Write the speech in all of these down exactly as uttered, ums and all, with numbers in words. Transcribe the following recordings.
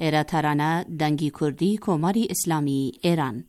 ایرا ترانه دنگی کردی کماری اسلامی ایران.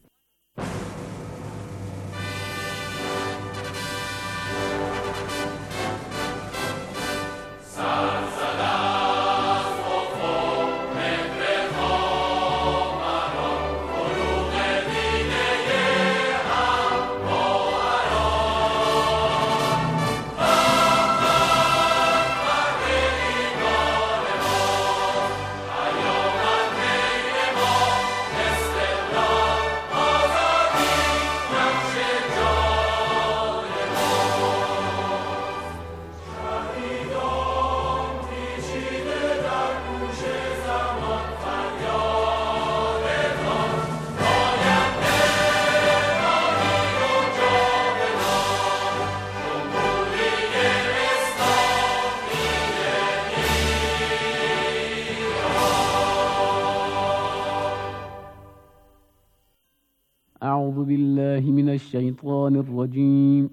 أعوذ بالله من الشيطان الرجيم.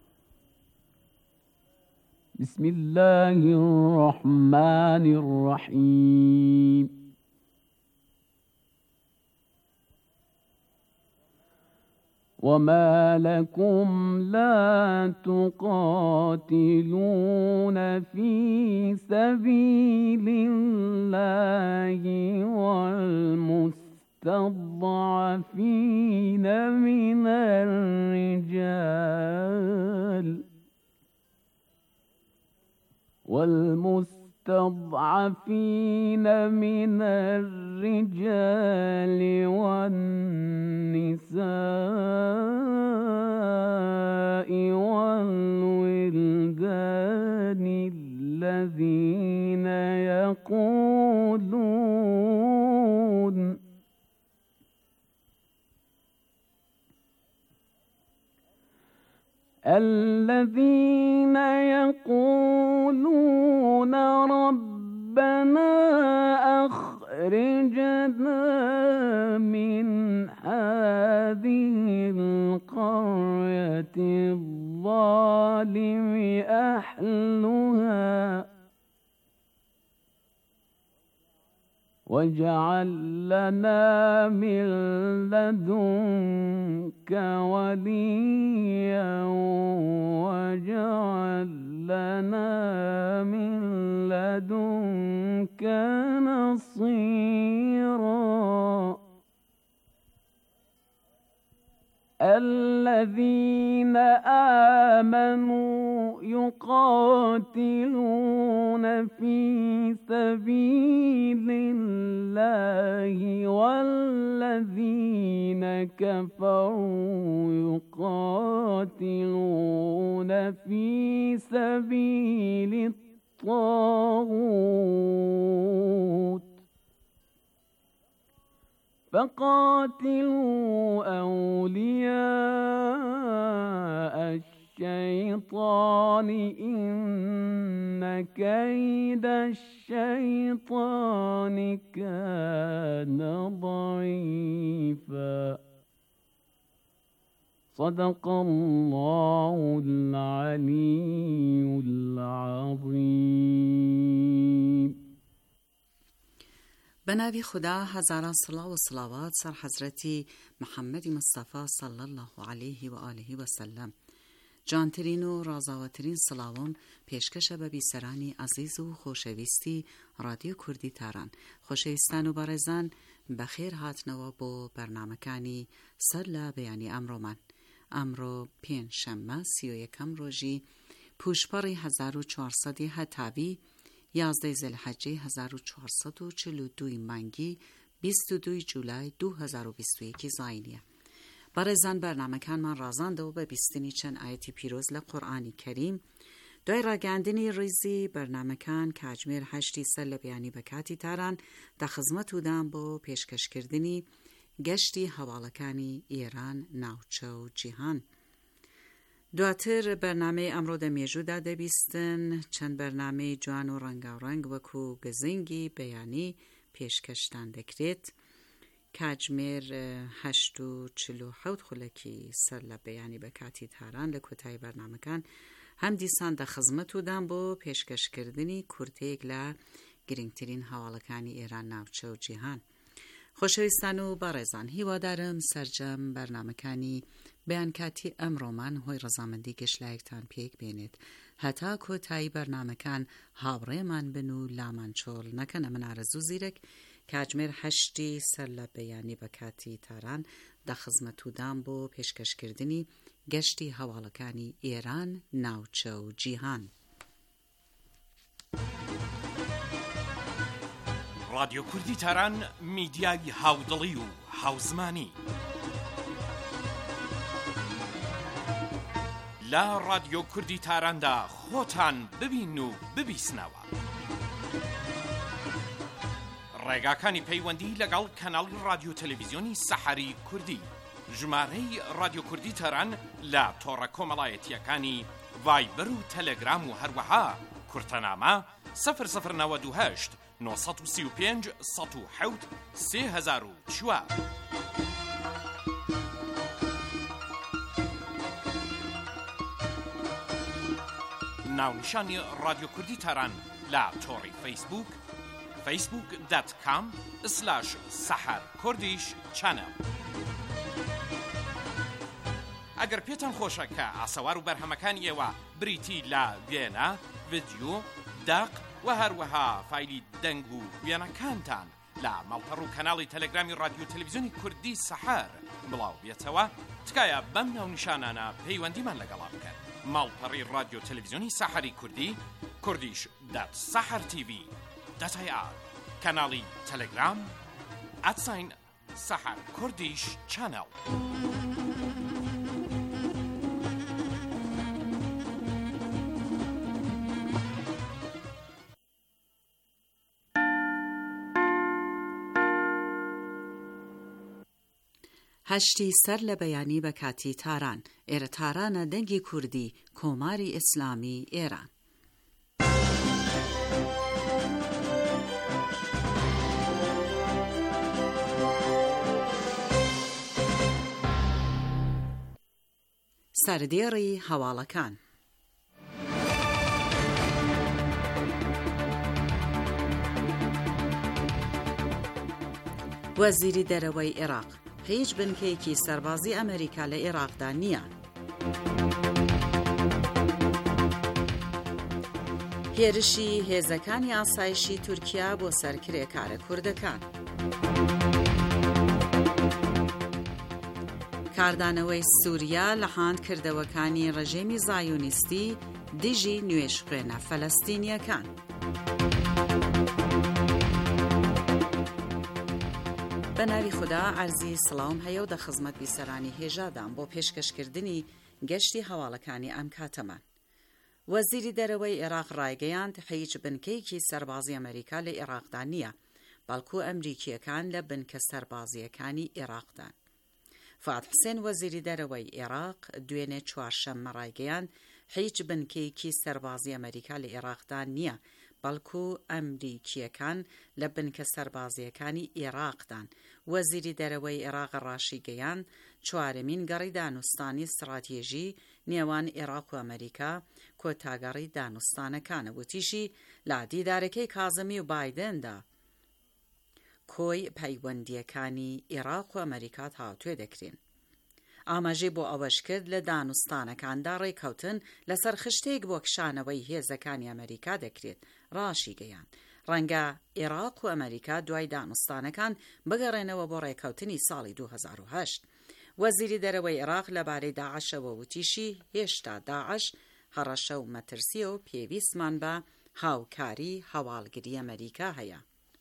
بسم الله الرحمن الرحيم. وما لكم لا تقاتلون في سبيل الله والمستضعفين من الرجال والمستضعفين من الرجال والنساء والولدان الذين يقولون الذين يقولون ربنا أخرجنا من هذه القرية الظالم أهلها واجعل لنا من لدنك وليا واجعل لنا من لدنك نصيرا. الذين آمنوا يقاتلون في سبيل الله والذين كفروا يقاتلون في سبيل الطاغوت فقاتلوا أولياء الشيطان إن كيد الشيطان كان ضعيفا. صدق الله العلي العظيم. به نام خدا هزاران صلاة و صلوات سر حضرت محمد مصطفی صلی الله علیه و آله و سلم. جانترین و رازاوترین سلاوان پیشکش به بیسرانی عزیز و خوشویستی رادیو کردی تاران. خوشویستان و بارزان بخیر هاتنوا بو برنامه‌کانی سر لا بیانی امرو من. امرو پین شنبه سی و یکم روژی پوشپاری هزار و چهارصد هتاوی یازده ذوالحجه هزار و چهارصد و چهل و دو منگی بیست و دو جولای دو هزار و بیست و یک زاینیه. برای زن برنامه کن من رازانده و به بیستینی چند آیتی پیروز لقرآنی کریم دوی را گندنی ریزی برنامه کن که اجمیر هشتی سل بیانی بکاتی تاران در خدمت بودم با پیشکش کردنی گشتی حوالکانی ایران ناوچه و جیهان. دواتر برنامه امرو ده میجو داده بیستن چند برنامه جوان و رنگ و رنگ وکو گزنگی بیانی پیشکشتن دکریت که اجمیر هشت و چلو حوت خلکی سر لبیانی بکاتی تاران لکوتای برنامه کن هم دیسان ده خزمتو دن با پیشکش کردنی کرتیگ لا گرنگترین هەواڵەکانی ئێران ناوچە و جیهان. خۆشەویستان و بەڕێزان، هیوادارم سەرجەم بەرنامەکانی بەیانکاتی ئەمڕۆمان هۆی ڕەزامەندی گەشتلایەکتان پێک بێنێت. هەتا کۆتایی بەرنامەکان هاوڕێمان بن و لامان چۆڵ نەکەنە. من ئارەزوو زیرەک کاتژمێر هەشتی سەر لە بەیانی بە کاتی تاران دەخزمەتودان بۆ پێشکەشکردنی گەشتی هەواڵەکانی ئێران ناوچە و جیهان. رادیۆ کوردی تاران میدیای هاودڵی و هاوزمانی لە رادیۆ کوردی تاراندا خۆتان ببین و ببیسنەوە. ڕێگاکانی پەیوەندی لەگەڵ کەناڵی رادیۆ تەلەڤیزیۆنی سەحەری کوردی. ژمارەی رادیۆ کوردی تاران لە تۆڕە کۆمەڵایەتیەکانی ڤایبەر و تەلەگرام و هەروەها کورتەنامە سەفر سەفر نەوەد و هەشت نۆ سەد و سی و پێنج سەد و حەوت سێ هەزار و چوار. ناونیشانی رادیۆ کوردی تاران لە تۆڕی فەیسبوک فەیسبوک دات کام سلاش سەحەر کوردیش چەنەڵ. ئەگەر پێتان خۆشە کە ئاسەوار و بەرهەمەکانی ئێوە بریتی لە وێنە، ڤیدیۆ، داق و هەروەها فایلی دەنگ و وێنەکانتان لە ماڵپەڕ و کەناڵی تەلەگرامی رادیۆ تەلەڤیزیۆنی کوردی سەحەر بڵاو بێتەوە، تکایە بەم ناونیشانانە پەیوەندیمان لەگەڵا بکەن. ماڵپەڕی رادیۆ تەلەڤیزیۆنی سەحەری کوردی کوردیش دات سەحەر تیڤی دات ئای ئار، کەناڵی تەلەگرام ئەتساین سەحەر کوردیش چەنەڵ. هەشتی سەر لە بەیانی بە کاتی تاران. ئێرە تارانە دەنگی کوردی کۆماری ئیسلامی ئێران. سەردێڕی هەواڵەکان. وەزیری دەرەوەی عێراق: هیچ بنکەیەکی سەربازی ئەمریکا لە عێراقدا نییە. هێرشی هێزەکانی ئاسایشی تورکیا بۆ سەرکرێکارە کوردەکان. کاردانەوەی سووریا لە هاندکردەوەکانی ڕژێمی زایۆنیستی دژی نوێژخوێنە فەلەستینیەکان. بە ناوی خوددا عەرزی سڵاوم هەیە و دەخزمەت بیسەرانی هێژادام بۆ پێشکەشکردنی گەشتی هەواڵەکانی ئەم کاتەمان. وەزیری دەرەوەی عێراق ڕایگەیاند هیچ بنکەیەکی سەربازی ئەمریکا لە عێراقدا نییە، بەڵکو ئەمریکیەکان لە بنکە سەربازیەکانی عێراقدان. فواد حوسێن وەزیری دەرەوەی عێراق دوێنێ چوارشەممە ڕایگەیاند هیچ بنکەیەکی سەربازی ئەمریکا لە عێراقدا نییە، بەڵکو ئەمریکیەکان لە بنکە سەربازیەکانی عێراقدان. وەزیری دەرەوەی عێراق ڕاشی گەیاند چوارەمین گەڕی دانوستانی استراتێژی نێوان عێراق و ئەمریکا کۆتاگەڕی دانوستانەکانە. وتیشی لە دیدارەکەی کازمی و بایدندا کۆی پەیوەندیەکانی عێراق و ئەمریکا هاوتوێ دەکرێن. ئاماژەی بۆ ئەوەش کرد لە دانوستانەکاندا ڕێکەوتن لەسەر خشتێک بۆ کشانەوەی هێزەکانی ئەمریکا دەکرێت. ڕاشی گەیاند ڕەنگە عێراق و ئەمریکا دوای دانوستانەکان بگەڕێنەوە بۆ ڕێکەوتنی ساڵی دوو هەزار و هەشت. وەزیری دەرەوەی عێراق لەبارەی داعشەوە وتیشی هێشتا داعش هەڕەشە و مەترسیە و پێویستمان بە هاوکاری هەواڵگری ئەمریکا هەیە.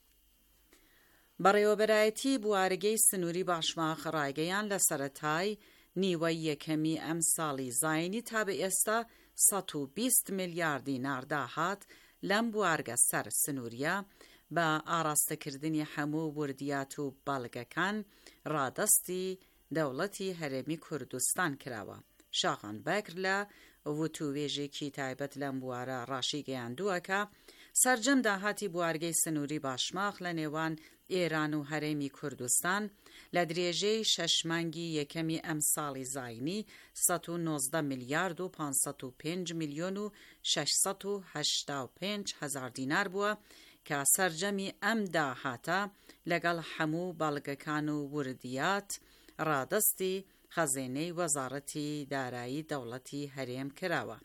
بەڕێوەبەرایەتی بوارگەی سنووری باشماخ ڕایگەیان لە سەرەتای نیوەی یەکەمی ئەم ساڵی زاینی تا بە ئێستا سەد و بیست میلیارد دینار داهات لەم بوارگە سەر سنووریە بە ئاراستەکردنی هەموو وردیات و بەڵگەکان ڕادەستی دەوڵەتی هەرێمی کوردستان کراوە. شاخان بەکر لە وتووێژێکی تایبەت لەم بوارە ڕاشی گەیاندووەکە سەرجەم داهاتی بوارگەی سنووری باشماخ لە نێوان ئێران و هەرێمی کوردستان لە درێژەی شەش مانگی یەکەمی ئەم ساڵی زاینی سەد و نۆزدە میلیارد و پانسەد و پێنج میلیۆن و شەشسەد و هەشتا و پێنج هەزار دینار بووە، کە سەرجەمی ئەم داهاتە لەگەڵ هەموو بەڵگەکان و وردیات ڕادەستی خەزینەی وەزارەتی دارایی دەوڵەتی هەرێم کراوە.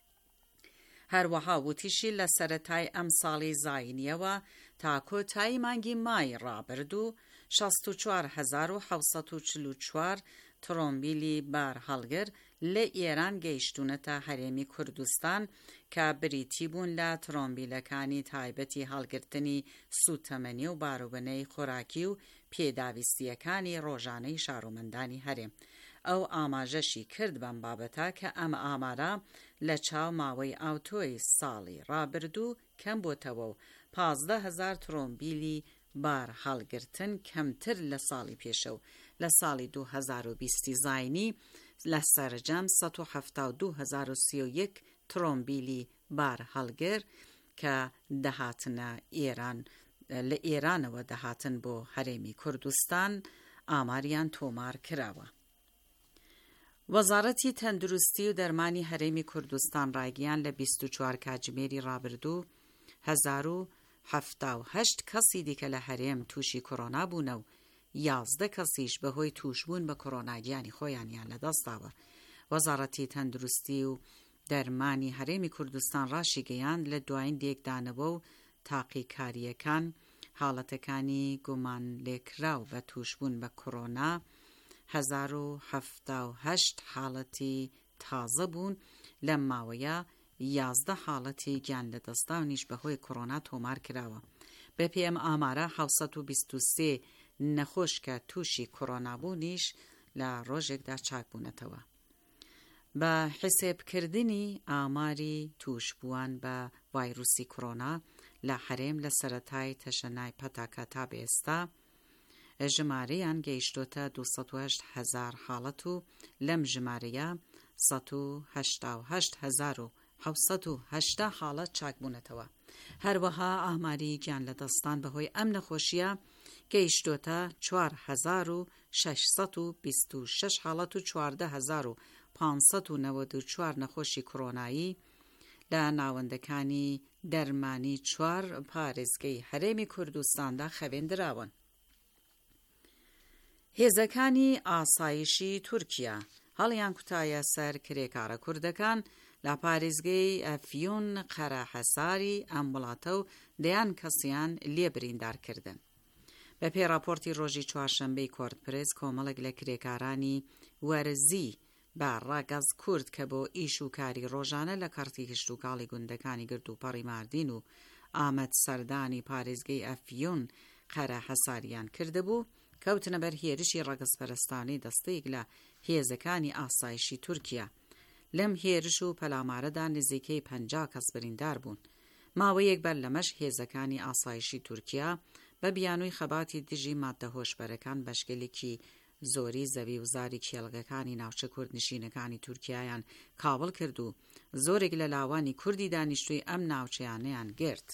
هەروەها وتیشی لە سەرەتای ئەم ساڵی زاینیەوە تا کۆتایی مانگی مای ڕابردوو شەست و چوار هەزار و حەوت و چل و چوار ترۆمبیلی بار هەڵگر لە ئێران گەیشتونەتە هەرێمی کوردستان کە بریتی بوون لە ترۆمبیلەکانی تایبەتی هەڵگرتنی سوتەمەنی و باروبنەی خۆراکی و پێداویستیەکانی ڕۆژانەی شارومەندانی هەرێم. ئەو ئاماژەشی کرد بەم بابەتە کە ئەم ئامارە لە چاو ماوەی ئاوتۆی ساڵی ڕابردوو کەم بۆتەوە و پازدە هەزار ترۆمبیلی بار هەڵگرتن کەمتر لە ساڵی پێشە و لە ساڵی دوو هەزار و بیست زاینی لە سەرجەم سەد و هەفتاد و دوو هەزار و سی و یەک ترۆمبیلی بار هەڵگر کە دەهاتنە ئێران لە ئێرانەوە دەهاتن بۆ هەرێمی کوردستان ئاماریان تۆمار کراوە. وەزارەتی تەندروستی و دەرمانی هەرێمی کوردستان ڕایگەیان لە بیست و چوار کاتژمێری ڕابردوو هەزار و هەفتاد و هەشت کەسی دیکە لە هەرێم تووشی کۆڕۆنا بوونە و یازدە کەسیش بەهۆی تووشبوون بە کۆڕۆناگیانی خۆیانیان لەدەستاوە. وەزارەتی تەندروستی و دەرمانی هەرێمی کوردستان ڕاشی گەیاند لە دوایین دێکدانەوە و تاقیکاریەکان حاڵەتەکانی گومان لێکراو بە تووشبوون بە کۆڕۆنا هەزار و هەفتاد و هەشت حاڵەتی تازە بوون لەم ماوەیە یازدە حاڵەتی گیان لەدەستداونیش بەهۆی کۆڕۆنا تۆمار کراوە. بە پێ ئەم ئامارە حەوت و بیست و سێ نەخۆش کە تووشی کۆڕۆنا بوونیش لە ڕۆژێکدا چاک بوونەتەوە. بە حسێبکردنی ئاماری تووشبووان بە ڤایرۆسی کۆڕۆنا لە هەرێم لە سەرەتای تەشەنای پەتاکە تا بێستا ژمارەیان گەیشتۆتە دووسەد و هەشت هەزار حاڵەت و لەم ژمارەیە سەد و هەشتاد و هەشت هەزار و حەوت و هەشتا حاڵەت چاک بوونەتەوە. هەروەها ئاماری گیان لەدەستان بەهۆی ئەم نەخۆشیە گەیشتۆتە چوار هەزار و شەشسەد و بیست و شەش حاڵەت و چواردە هەزار و پانسەد و نەوەت و چوار نەخۆشی کۆڕۆنایی لە ناوەندەکانی دەرمانی چوار پارێزگەی هەرێمی کوردستاندا خەوێندراون. هێزەکانی ئاسایشی تورکیا هەڵیان کوتایە سەر کرێکارە کوردەکان لە پارێزگەی ئەفیون قەرەحەساری ئەم وڵاتە و دەیان کەسیان لێ بریندارکردن. بە پێی راپۆرتی ڕۆژی چوارشەمبەی کۆردپرێس کۆمەڵێک لە کرێکارانی وەرزی بە ڕاگەز کورد کە بۆ ئیش و کاری ڕۆژانە لە کارتی گشت و کاڵی گوندەکانی گرد و پەڕی ماردین و ئامەد سەردانی پارێزگەی ئەفیون قەرەحەساریان کردهبوو کەوتنە بەر هێرشی ڕەگەزپەرستانی دەستەیەک لە هێزەکانی ئاسایشی تورکیا. لەم هێرش و پەلامارەدا نزیکەی پەنجا کەس بریندار بوون. ماوەیەک بەر لەمەش هێزەکانی ئاسایشی تورکیا بە بیانووی خەباتی دژی ماددە هۆشبەرەکان بەشکێلێکی زۆری زەوی وزاری کێڵگەکانی ناوچە کوردنشینەکانی تورکیایان کاوڵ کرد و زۆرێک لە لاوانی کوردی دانیشتووی ئەم ناوچەیانەیان گرت.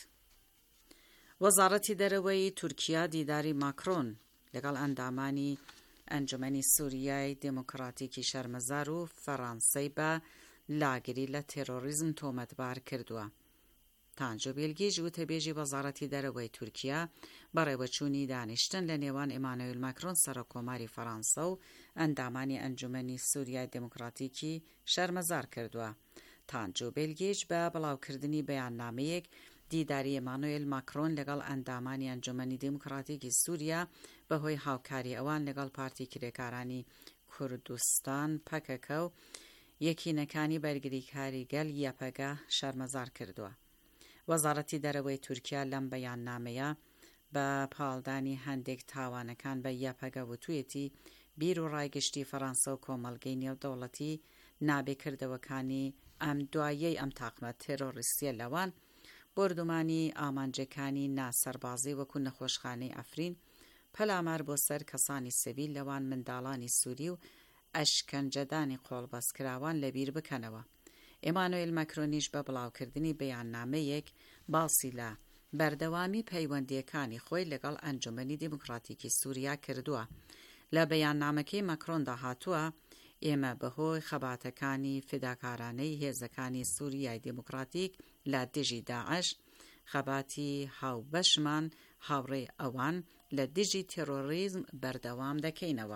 وەزارەتی دەرەوەی تورکیا دیداری ماکرۆن لەگەڵ ئەندامانی ئەنجومەنی سووریای دموکراتیکی شەرمەزار و فەڕەنسەی بە لاگری لە تێرۆریزم تۆمەتبار کردووە. تانجۆ بێلگیش وتەبێژی وەزارەتی دەرەوەی تورکیا بەڕێوەچوونی دانیشتن لە نێوان ئێمانوئێل ماکرۆن سەرۆکۆماری فەڕەنسە و ئەندامانی ئەنجومەنی سووریای دموکراتیکی شەرمەزار کردووە. تانجۆ بێلگیش بە بڵاوکردنی بەیاننامەیەک دیداری ئێمانوئێل ماکرۆن لەگەڵ ئەندامانی ئەنجومەنی دموکراتیکی سووریا بەهۆی هاوکاری ئەوان لەگەڵ پارتی کرێکارانی کوردستان پەکەکە و یەکینەکانی بەرگریکاری گەل یەپەگە شەرمەزار کردووە. وەزارەتی دەرەوەی تورکیا لەم بەیاننامەیە بە پاڵدانی هەندێک تاوانەکان بە یەپەگە وتوویەتی بیر و ڕایگەشتی فەڕەنسە و کۆمەڵگەی نێودەوڵەتی نابێکردەوەکانی ئەم دوایەی ئەم تاقمە تێرۆریستیە لەوان بردومانی ئامانجەکانی ناسەربازی وەکو نەخۆشخانەی ئەفرین پەلامار بۆ سەر کەسانی سەویل لەوان منداڵانی سووری و ئەشکەنجەدانی قۆڵبەستکراوان لەبیر بکەنەوە. ئێمانوئێل ماکرۆنیش بە بڵاوکردنی بەیاننامەیەک باسی لە بەردەوامی پەیوەندیەکانی خۆی لەگەڵ ئەنجومەنی دیموکراتیکی سووریا کردووە. لە بەیاننامەکەی ماکرۆندا هاتووە ئێمە بەهۆی خەباتەکانی فداکارانەی هێزەکانی سووریای دموکراتیک لە دژی داعش خەباتی هاوبەشمان هاوڕێ ئەوان لە دژی تێرۆریزم بەردەوام دەکەینەوە.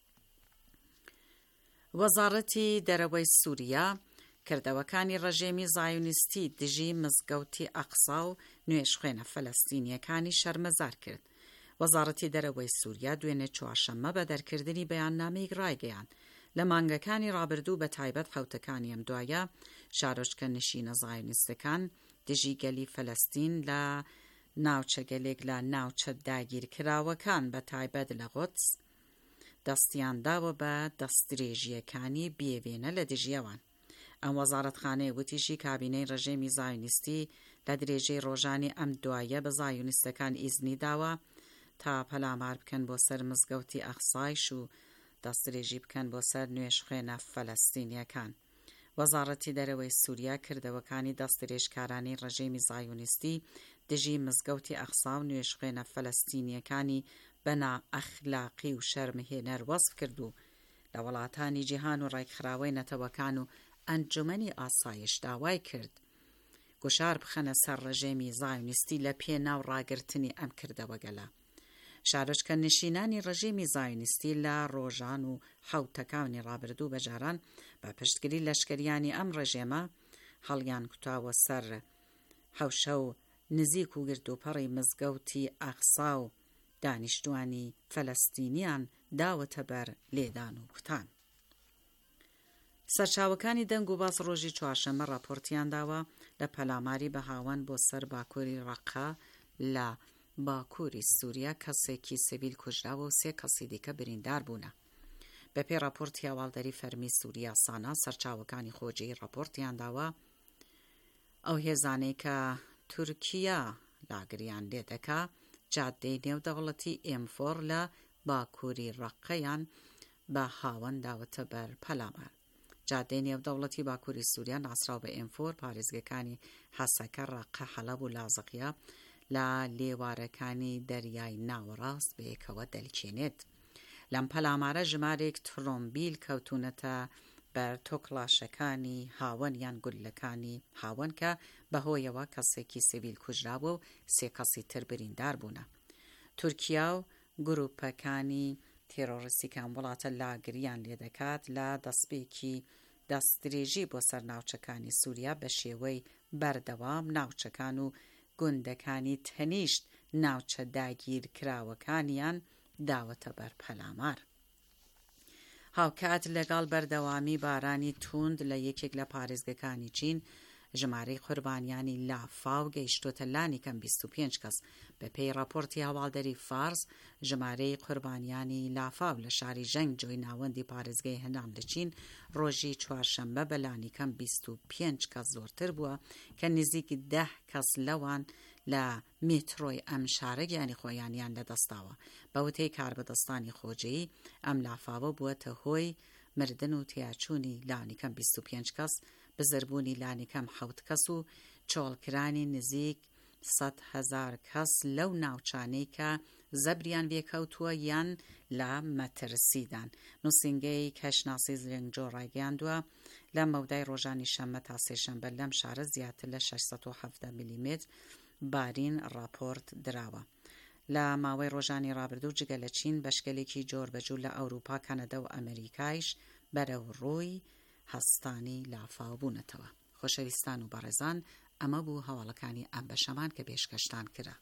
وەزارەتی دەرەوەی سووریا کردەوەکانی ڕەژێمی زایونیستی دژی مزگەوتی ئەقسا و نوێژخوێنە فەلەستینیەکانی شەرمەزار کرد. وەزارەتی دەرەوەی سووریا دوێنێ چوارشەممە بە دەرکردنی بەیاننامەیەک ڕایگەیاند لە مانگەکانی ڕابردوو بە تایبەت حوتەکانی ئەم دوایە شارۆچکە نشینە زایونیستەکان دژی گەلی فەلەستین لە ناوچەگەلێک لە ناوچە داگیرکراوەکان بە تایبەت لە قودس دەستیانداوە بە دەستدرێژیەکانی بێوێنە لە دژیەوان. ئەم وەزارەتخانەیە وتیشی کابینەی ڕەژێمی زایونیستی لە درێژەی ڕۆژانی ئەم دوایە بە زایونیستەکان ئیزنی داوە تا پەلامار بکەن بۆ سەر مزگەوتی ئەقسایش و دەستدرێژی بکەن بۆ سەر نوێژخوێنە فەلەستینیەکان. وەزارەتی دەرەوەی سووریا کردەوەکانی دەستدرێژکارانی ڕەژێمی زایونیستی دژی مزگەوتی ئەقسا و نوێژخوێنە فەلەستینیەکانی بە نائەخلاقی و شەرمهێنەر وەصف کرد و لە وڵاتانی جیهان و ڕێکخراوەی نەتەوەکان و ئەنجومەنی ئاسایش داوای کرد گوشار بخەنە سەر ڕەژێمی زایونیستی لە پێناو ڕاگررتنی ئەم کردەوە گەلە. شارۆچکە نشینانی ڕەژێمی زایونیستی لە ڕۆژان و حوتەکانی ڕابردوو بەجاران بە پشتگیری لەشکریانی ئەم ڕێژێمە هەڵیان کوتاوە سەر حەوشە و نزیک و گردوپەڕی مزگەوتی ئەقسا و دانیشتوانی فەلەستینیان داوەتە بەر لێدان و کوتان. سەرچاوەکانی دەنگ و باس ڕۆژی چوارشەممە راپۆرتیان داوە لە پەلاماری بە هاوان بۆ سەر باکووری ڕەقا لە باکووری سووریا کەسێکی سیڤیل کوژراوە و سێ کەسی دیکە بریندار بوونە. بەپێی راپۆرتی هەواڵدەری فەرمی سووریا سانا سەرچاوەکانی خۆجی راپۆرتیان داوە ئەو هێزانەی کە تورکیا لاگریان لێ دەکا جادەی نێودەوڵەتی ئێم فۆر لە باکووری ڕەقەیان بە هاوەن داوەتە بەر پەلامار. جادەی نێودەوڵەتی باکووری سووریا ناسراو بە ئێم فۆر پارێزگەکانی حەسەکە ڕەقە حەلەب و لازقیە لە لێوارەکانی دەریای ناوەڕاست بەیەکەوە دەلکێنێت. لەم پەلامارە ژمارێک ترۆمبیل کەوتونەتە بەر تۆکڵاشەکانی هاوەن یان گولەکانی هاوەن کە بەهۆیەوە کەسێکی سیڤیل کوژراوە و سێ کەسی تر بریندار بوونە. تورکیا و گروپەکانی تێرۆریستیکان وڵاتە لاگریان لێ دەکات لە دەستپێکی دەستدرێژی بۆ سەر ناوچەکانی سووریا بە شێوەی بەردەوام ناوچەکان و گوندەکانی تەنیشت ناوچە داگیرکراوەکانیان داوەتە بەر پەلامار. هاوکات لەگەڵ بەردەوامی بارانی توند لە یەکێک لە پارێزگەکانی چین ژمارەی قوربانیانی لافاو گەیشتۆتە لانی کەم بیست و پێنج کەس. بە پێی راپۆرتی هەواڵدەری فارس ژمارەی قوربانیانی لافاو لە شاری ژەنگ جۆی ناوەندی پارێزگای هەنان لە چین ڕۆژی چوارشەممە بە لانی کەم بیست و پێنج کەس زۆرتر بووە کە نزیکی دە کەس لەوان لە میترۆی ئەم شارە گیانی خۆیانیان لەدەستاوە. بە وتەی کاربەدەستانی خۆجەیی ئەم لافاوە بووەتە هۆی مردن و تیاچوونی لانی کەم بیست و پێنج کەس، بزربوونی لانی کەم حەوت کەس و چۆڵکرانی نزیک سەد هەزار کەس لەو ناوچانەی کە زەبریان بێکەوتووە یان لە مەترسیدان. نووسینگەی کەشناسی زرێنگجۆ ڕایگەیاندووە لە مەودای ڕۆژانی شەممە تا سێشەممە لەم شارە زیاتر لە شەشسەد و حەڤدە میلیمتر بارین راپۆرت دراوە. لە ماوەی ڕۆژانی ڕابردوو جگە لە چین بەشکەلێکی جۆربەجوو لە ئەوروپا، کەنەدا و ئەمریکایش بەرەو ڕووی هەستانی لافاو بوونەتەوە. خۆشەویستان و بەڕێزان، ئەمە بوو هەواڵەکانی ئەم بەشەمان کە پێشکەشتان کرا.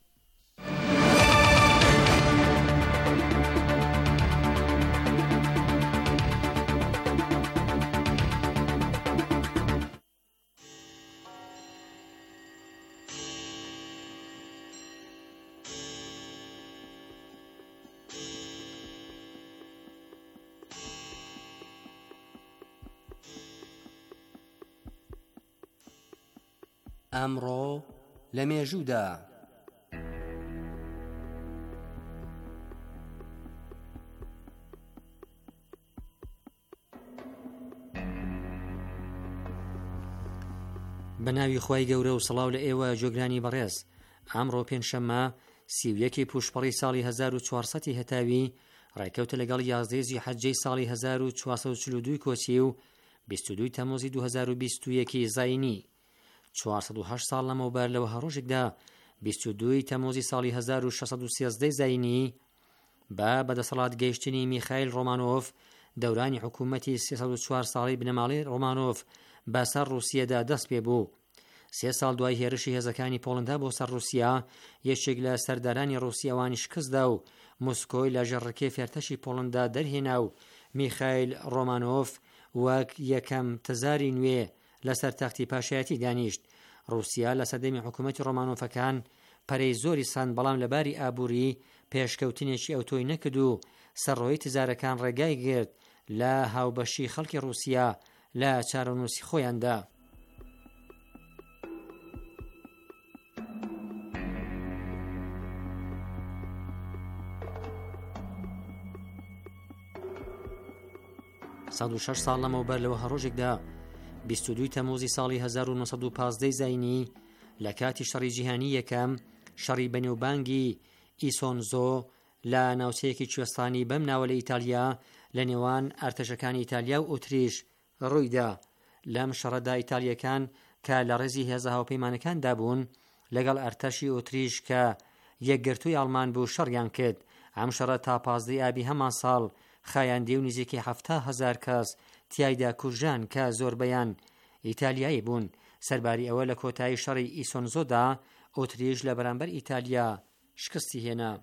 ئەمڕۆ لە مێژوودا بە ناوی خوای گەورە و سڵاو لە ئێوە جۆگرانی بەڕێز. ئەمڕۆ پێنجشەممە سی و یەکی پوشپەڕی ساڵی هەزار و چوارسەدی هەتاوی ڕێکەوتە لەگەڵ یازدەی زیحەجەی ساڵی هەزار و چوارسەد و چل و دوو کۆچی و بیست و دووی تەموزی دوو هەزار و بیست و یەکی زاینی. چوارسەد و هەشت ساڵ لەمەوبەر لەوە هەڕۆژێکدا بیست و دووی تەموزی ساڵی هەزار و شەشسەد و سیانزدەی زاینی بە بەدەسەڵات گەیشتنی میخائیل ڕۆمانۆف دەورانی حکوومەتی سێسەد و چوار ساڵی بنەماڵی ڕۆمانۆف بەسەر رووسیەدا دەست پێ بوو. سێ ساڵ دوای هێرشی هێزەکانی پۆڵندا بۆ سەر رووسیا، یەکێک لە سەردارانی ڕووسیاوانی شکستدا و موسکۆی لە ژەڕکەی فێرتەشی پۆڵندا دەرهێنا و میخائیل ڕۆمانۆف وەک یەکەم تزاری نوێ لەسەر تەختی پاشایەتی دانیشت. رووسیا لە سەردەمی حکوومەتی ڕۆمانۆفەکان پەرەی زۆری ساند، بەڵام لەباری ئابووری پێشکەوتنێکی ئەوتۆی نەکرد و سەرڕۆی تجارەکان ڕێگای گرت لە هاوبەشی خەڵکی رووسیا لە چارەنووسی خۆیاندا. سەد و شەش ساڵ لەمەوبەر لەوە هەڕۆژێکدا بیست و دووی تەموزی ساڵی هەزار و نۆسەد و پانزدەی زاینی لە کاتی شەڕی جیهانی یەکەم، شەڕی بەنێوبانگی ئیسۆنزۆ لە ناوچەیەکی کوێستانی بەم ناوە لە ئیتالیا لە نێوان ئەرتەشەکانی ئیتالیا و ئۆتریش ڕوویدا. لەم شەڕەدا ئیتالیەکان کە لە ڕێزی هێزە هاوپەیمانەکاندا بوون لەگەڵ ئەرتەشی ئۆتریش کە یەکگرتووی ئەڵمان بوو شەڕیان کرد. ئەم شەڕە تا پازدەی ئابی هەمان ساڵ خایاندی و نزیکی هەفتا هەزار کەس تیایدا کوژان کە زۆربەیان ئیتالیایی بوون. سەرباری ئەوە لە کۆتایی شەڕی ئیسۆنزۆدا ئۆتریش لە بەرامبەر ئیتالیا شکستی هێنا.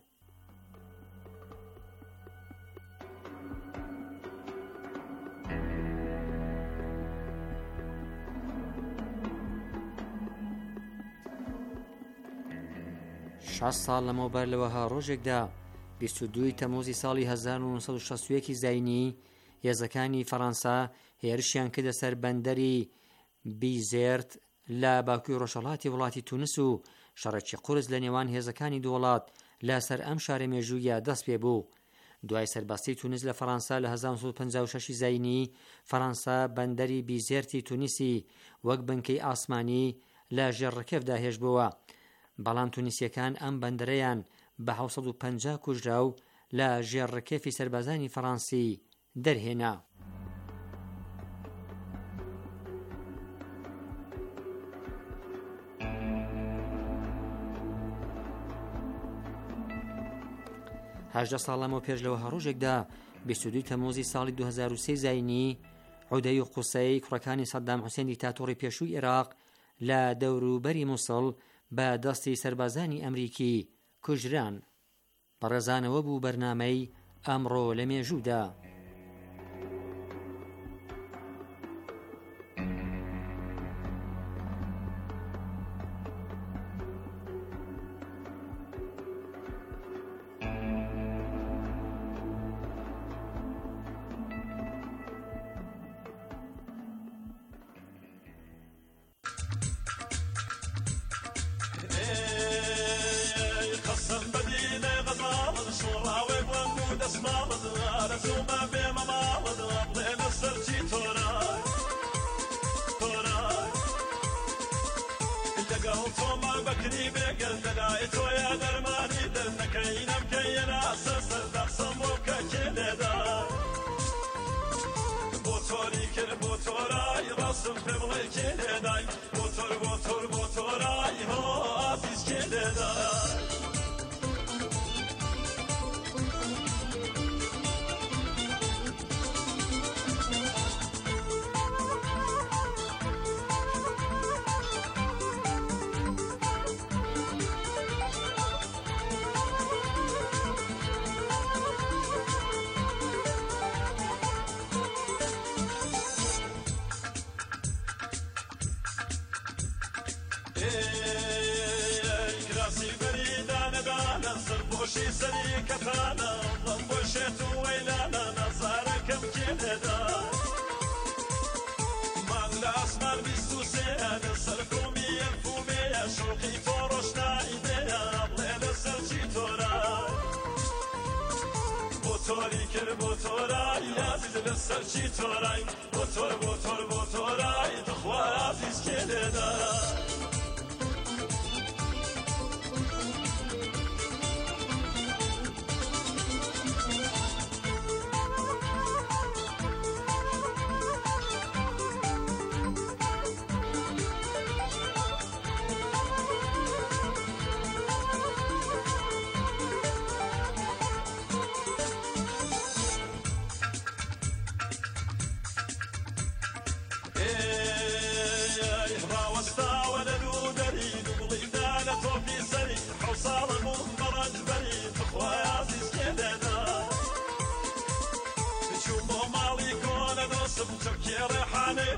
شەش ساڵ لەمەوبەر لەوەها ڕۆژێکدا بیست و دووی تەموزی ساڵی هەزار و نۆسەد و شەست و یەکی زاینی هێزەکانی فەڕەنسا هێرشیان کردە سەر بەندەری بیزێرت لە باکووری ڕۆژهەڵاتی وڵاتی تونس و شەڕێکی قورس لە نێوان هێزەکانی دوو وڵات لە سەر ئەم شارە مێژوویە دەست پێ بوو. دوای سەرباستی تونس لە فەڕەنسا لە هەزار و نۆسەد و پەنجا و شەش زاینی فەڕەنسا بەندەری بیزێرتی تونیسی وەک بنکەی ئاسمانی لە ژێڕەکەفدا هێشتبووە، بەڵام تونیسیەکان ئەم بەندەرەیان بە حەوت سەد و پەنجا کوژرا و لە ژێڕەکەفی سەربازانی فەڕەنسی دەرهێنا. هەژدە ساڵ لەمەوە پێش لەوە هەڕۆژێکدا بیست و دووی تەموزی ساڵی دوو هەزار و سێ زاینی عودەی و قوسەی کوڕەکانی سەدام حوسێن دیکتاتۆری پێشووی عێراق لە دەوروبەری مووسڵ بە دەستی سەربازانی ئەمریکی کوژران. بەڕێزانەوە بوو بەرنامەی ئەمڕۆ لە مێژوودا.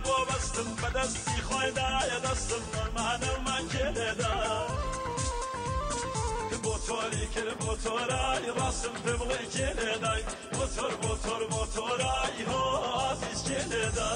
بۆ بەستم بەدەستی خۆیدایە دەستم نەمانەمە کێلێدا بۆ تۆری کرد بۆ تۆرای ڕاستم پێ بڵێ کێلێدای بۆ تۆر بۆ تۆر بۆ تۆرای هۆ ئازیز کێلێدا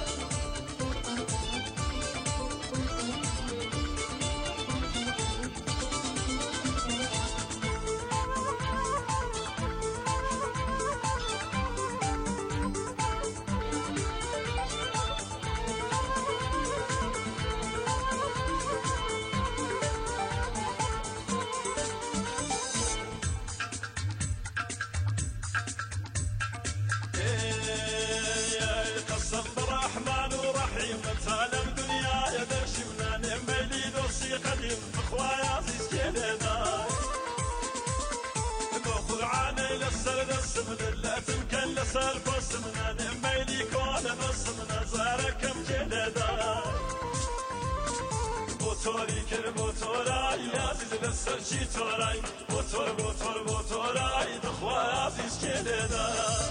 قديم بخواي عزيز كيلنا بو قرعاني لسر دسمنا لا تمكن لسر فصمنا نميلي كون نصمنا زاركم كيلنا بوتوري كر بوتوراي عزيز لسر شي توراي بوتور بوتور بوتوراي بخواي عزيز كيلنا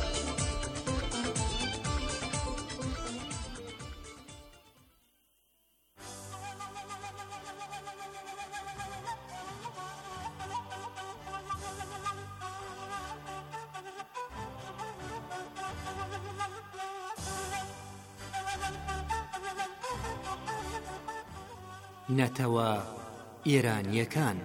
نەتەوە ئێرانیەکان.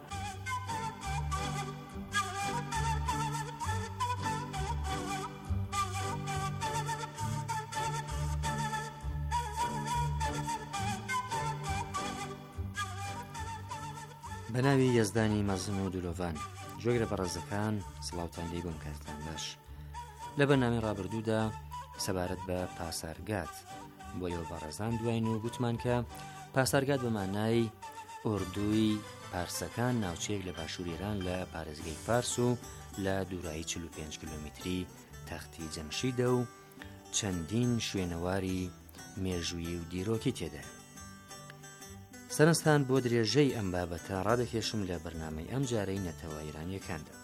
بە ناوی یەزدانی مەزن و دولۆڤان جۆگرە بەڕێزەکان سڵاوتان لێی بۆم کاتتان باش. لە بەرنامەی ڕابردوودا سەبارەت بە پاسارگات بۆ ئێوە بەڕێزان دوایین و گوتمان کە پاسارگات بە مانای ئوردوی پارسەکان ناوچەیەک لە باشوور ئێران لە پارێزگای فارس و لە دوورایی چل و پێنج کیلۆمتری تەختی جەمشیدە و چەندین شوێنەواری مێژوویی و دیرۆکی تێدا. سەرنجتان بۆ درێژەی ئەم بابەتە ڕادەکێشم لە بەرنامەی ئەم جارەی نەتەوە ئێرانیەکاندا.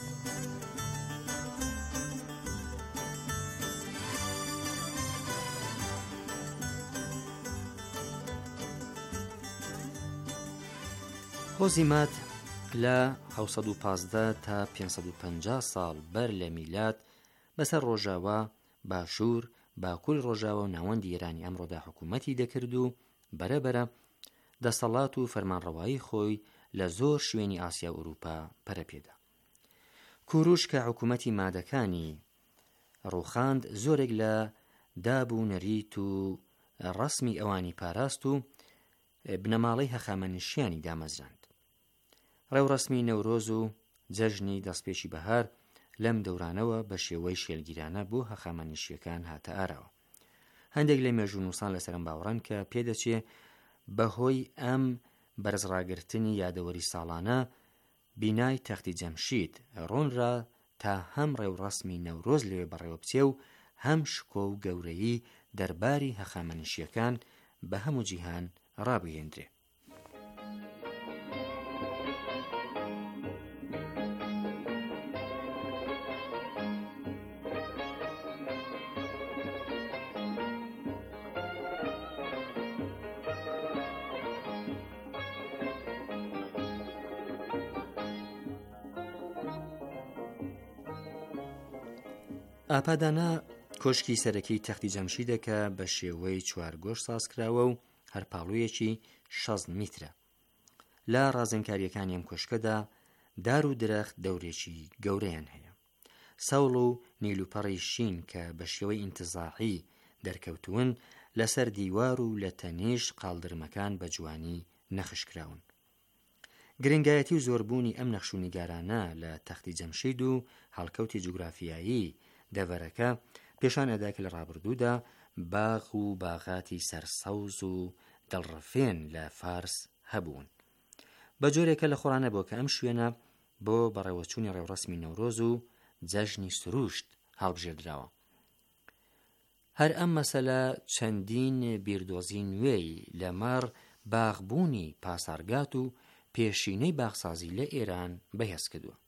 خۆزیمات لە حەوت و پانزدە تا پێنج و پەنجا ساڵ بەر لە میلاد بەسەر ڕۆژاوە باشوور باکووری ڕۆژاوە و ناوەندی ئێرانی ئەمڕۆدا حکوومەتی دەکرد و بەرەبەرە دەسەڵات و فەرمانڕەوایی خۆی لە زۆر شوێنی ئاسیا و ئەوروپا پەرەپێدا. کوروش کە حکوومەتی مادەکانی ڕووخاند زۆرێک لە دابوو نەریت و ڕەسمی ئەوانی پاراست و بنەماڵەی هەخامەنشیانی دامەزراند. ڕێوڕەسمی نەورۆز و جەژنی دەستپێشی بەهار لەم دەورانەوە بە شێوەی شێلگیرانە بۆ هەخامەنشیەکان هاتە ئاراوە. هەندێک لە مێژوو نووسان لەسەرم باوەڕان کە پێدەچێ بەهۆی ئەم بەرزڕاگرتنی یادەوەری ساڵانە بینای تەختی جەمشید ڕۆنرا تا هەم ڕێوڕەسمی نەورۆز لەوێ بەڕێوە بچێ و هەم شکۆ و گەورەیی دەرباری هەخامەنشیەکان بە هەموو جیهان ڕابگەیەندرێ. ئاپادانا کۆشکی سەرەکی تەختی جەمشیدە کە بە شێوەی چوارگۆش سازکراوە و هەرپاڵوویەکی شەزد میترە. لە ڕازێنکاریەکانی ئەم کۆشکەدا دار و درەخت دەورێکی گەورەیان هەیە. سەوڵ و نیلوپەڕی شین کە بە شێوەی ئینتزاعی دەرکەوتون لەسەر دیوار و لە تەنیش قاڵدرمەکان بە جوانی نەخشکراون. گرنگایەتی و زۆربوونی ئەم نەخشوونیگارانە لە تەختی جەمشید و هەڵکەوتی جوگرافیایی دەڤەرەکە پێشان ئەدا کە لە ڕابردوودا باغ و باغاتی سەرسەوز و دڵڕفێن لە فارس هەبوون. بە جۆرێکە لە خۆرانە بۆ کە ئەم شوێنە بۆ بەڕێوەچوونی ڕێوڕەسمی نەورۆز و جەژنی سروشت هەڵبژێردراوە. هەر ئەم مەسەلە چەندین بیردۆزی نوێی لەمەڕ باغبوونی پاسارگات و پێشینەی باغسازی لە ئێران بەهێز کردووە.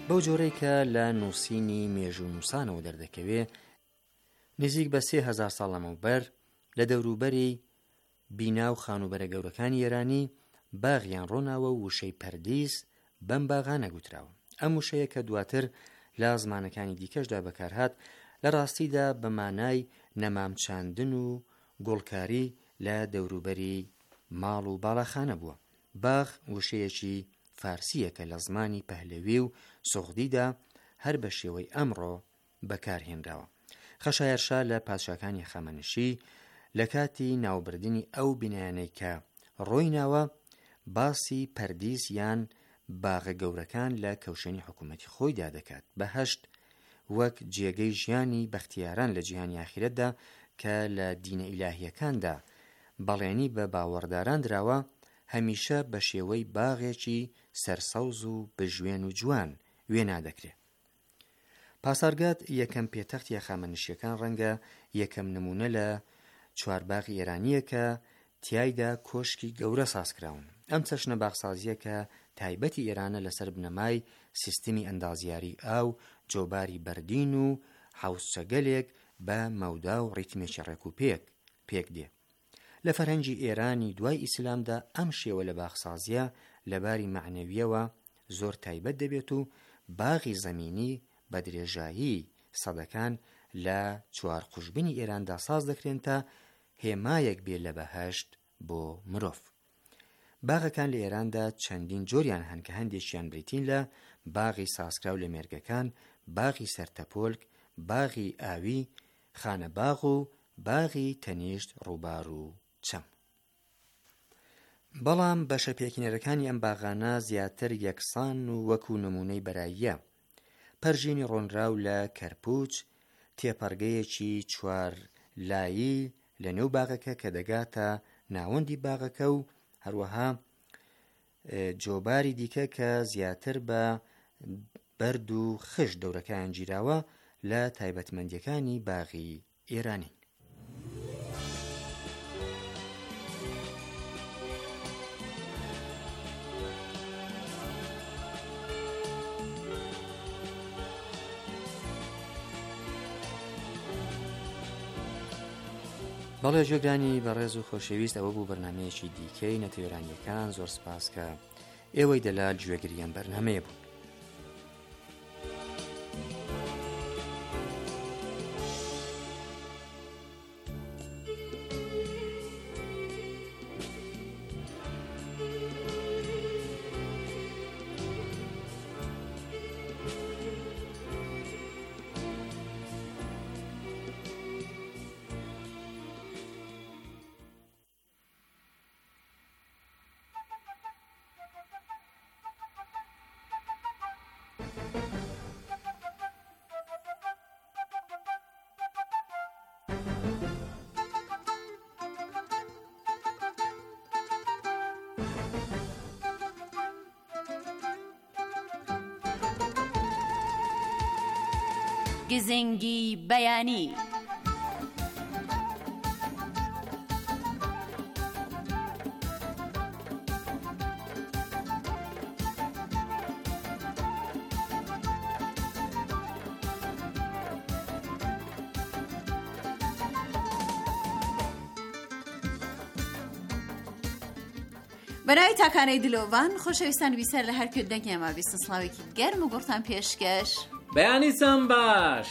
بەو جۆرەی کە لە نووسینی مێژوو نووسانەوە دەردەکەوێ نزیک بە سێ هەزار ساڵ لەمەوبەر لە دەوروبەری بینا و خانوبەرە گەورەکانی ئێرانی باغیان ڕۆناوە و وشەی پەردیس بەم باغا نەگوتراوە. ئەم وشەیە کە دواتر لە زمانەکانی دیکەشدا بەکارهات لە ڕاستیدا بە مانای نەمامچاندن و گۆڵکاری لە دەوروبەری ماڵ و باڵاخانە بووە. باغ وشەیەکی فارسیە کە لە زمانی پەهلەوی و سوغدیدا هەر بە شێوەی ئەمڕۆ بەکارهێنراوە. خەشایەرشا لە پادشاکانی خەمەنشی لە کاتی ناوبردنی ئەو بینایانەی کە ڕۆیناوە باسی پەردیس یان باغە گەورەکان لە کەوشێنی حکوومەتی خۆیدا دەکات بە هەشت وەک جێگەی ژیانی بەختیاران لە جیهانی ئاخرەتدا کە لە دینە ئیلاهیەکاندا بەڵێنی بە باوەڕداران دراوە هەمیشە بە شێوەی باغێکی سەرسەوز و بژوێن و جوان وێنا دەکرێت. پاسارگاد یەکەم پێتەخت یاخامەنشیەکان ڕەنگە یەکەم نمونە لە چوارباغی ئێرانیە کە تیایدا کۆشکی گەورە سازکراون. ئەم چەشنە باغسازیە کە تایبەتی ئێرانە لەسەر بنەمای سیستمی ئەندازیاری ئاو جۆباری بەردین و حوسچەگەلێک بە مەودا و ڕیتمێکی ڕێکوپێک پێک دێ. لە فەرهەنگی ئێرانی دوای ئیسلامدا ئەم شێوە لە باغسازیە لەباری معنەویەوە زۆر تایبەت دەبێت و باغی زەمینی بە درێژایی سەدەکان لە چوار قوشبنی ئێراندا ساز دەکرێن تا هێمایەک بێ لە بەهەشت بۆ مرۆڤ. باغەکان لە ئێراندا چەندین جۆریان هەن کە هەندێکیان بریتین لە باغی سازکراو لە مێرگەکان، باغی سەرتەپۆلک، باغی ئاوی، خانە باغ و باغی تەنیشت ڕووبار و چەم. بەڵام بەشە پێکینەرەکانی ئەم باغانە زیاتر یەکسان و وەکو نمونەی بەراییە. پەرژینی ڕۆنراو لە کەرپوچ تێپەڕگەیەکی چوار لایی لە نێو باغەکە کە دەگاتە ناوەندی باغەکە و هەروەها جۆباری دیکە کە زیاتر بە بەرد و خش دەورەکان گیراوە لە تایبەتمەندیەکانی باغی ئێرانی. بەڵێ جێگرانی بەڕێز و خۆشەویست، ئەوە بوو بەرنامەیەکی دیکەی نەتەوێرانیەکان. زۆر سپاس کە ئێوەی دەلال گوێگریان بەرنامەیە بوو. گزنگی بەیانی. بەناوی تاکانەی دلۆڤان خۆشەویستان ویسەر لە هەر کوردێکی ئەمە بیستن سڵاوێکی گەرم و گوڕتان پێشکەش بەیانی چەند باش.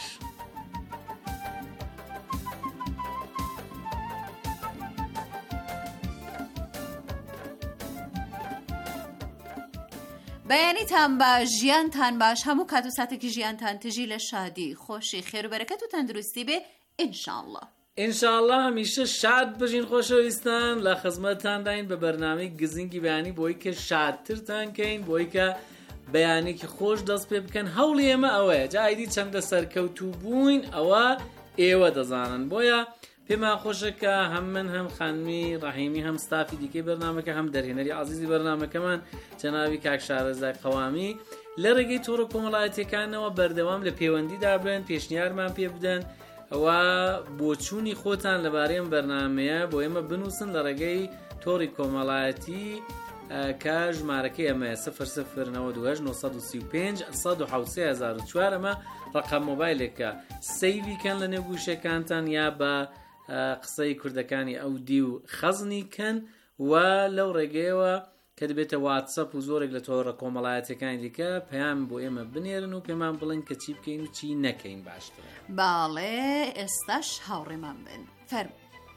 بەیانیتان باش، ژیانتان باش، هەموو کات و ساتێکی ژیانتان تژی لە شادی، خۆشی، خێر و بەرەکەت و تەندروستی بێ ئینشاءالله. ئینشاءالله هەمیشە شاد بژین خۆشەویستان. لە خزمەتتان داین بە بەرنامەی گزنگی بەیانی بۆی کە شادترتان کەین، بۆی کە بەیانێکی خۆش دەست پێ بکەن. هەوڵی ئێمە ئەوەیە، جا ئایدی چەندە سەرکەوتوو بووین ئەوە ئێوە دەزانن. بۆیە پێمان خۆشە کە هەم من هەم خانمی ڕەحیمی هەم ستافی دیکەی بەرنامەکە هەم دەرهێنەری عەزیزی بەرنامەکەمان جەنابی کاک شارەزای قەوامی لە ڕێگەی تۆڕە کۆمەڵایەتیەکانەوە بەردەوام لە پەیوەندیدا بن، پێشنیارمان پێ بدەن ئەوە بۆچوونی خۆتان لەبارەی ئەم بەرنامەیە بۆ ئێمە بنووسن لە ڕێگەی تۆڕی کۆمەڵایەتی کە ژمارەکەی ئەمە سفر سفر نەوە دوهەشت نۆ سەد و سی و پێنج سەد و حەوت و سێ هەزار و چوار ئەمە ڕقم مۆبایلێکە سەیڤیکەن لە نێوگوشەکانتان یا بە قسەی کوردەکانی ئەو دی و خەزنی کەن و لەو ڕێگەیەوە کە دەبێتە واتسەپ و زۆرێک لە تۆڕە کۆمەڵایەتەکانی دیکە پەیام بۆ ئێمە بنێرن و پێمان بڵێن کە چی بکەین و چی نەکەین باشترە. باڵێ ئێستاش هاوڕێمان بن فەرم.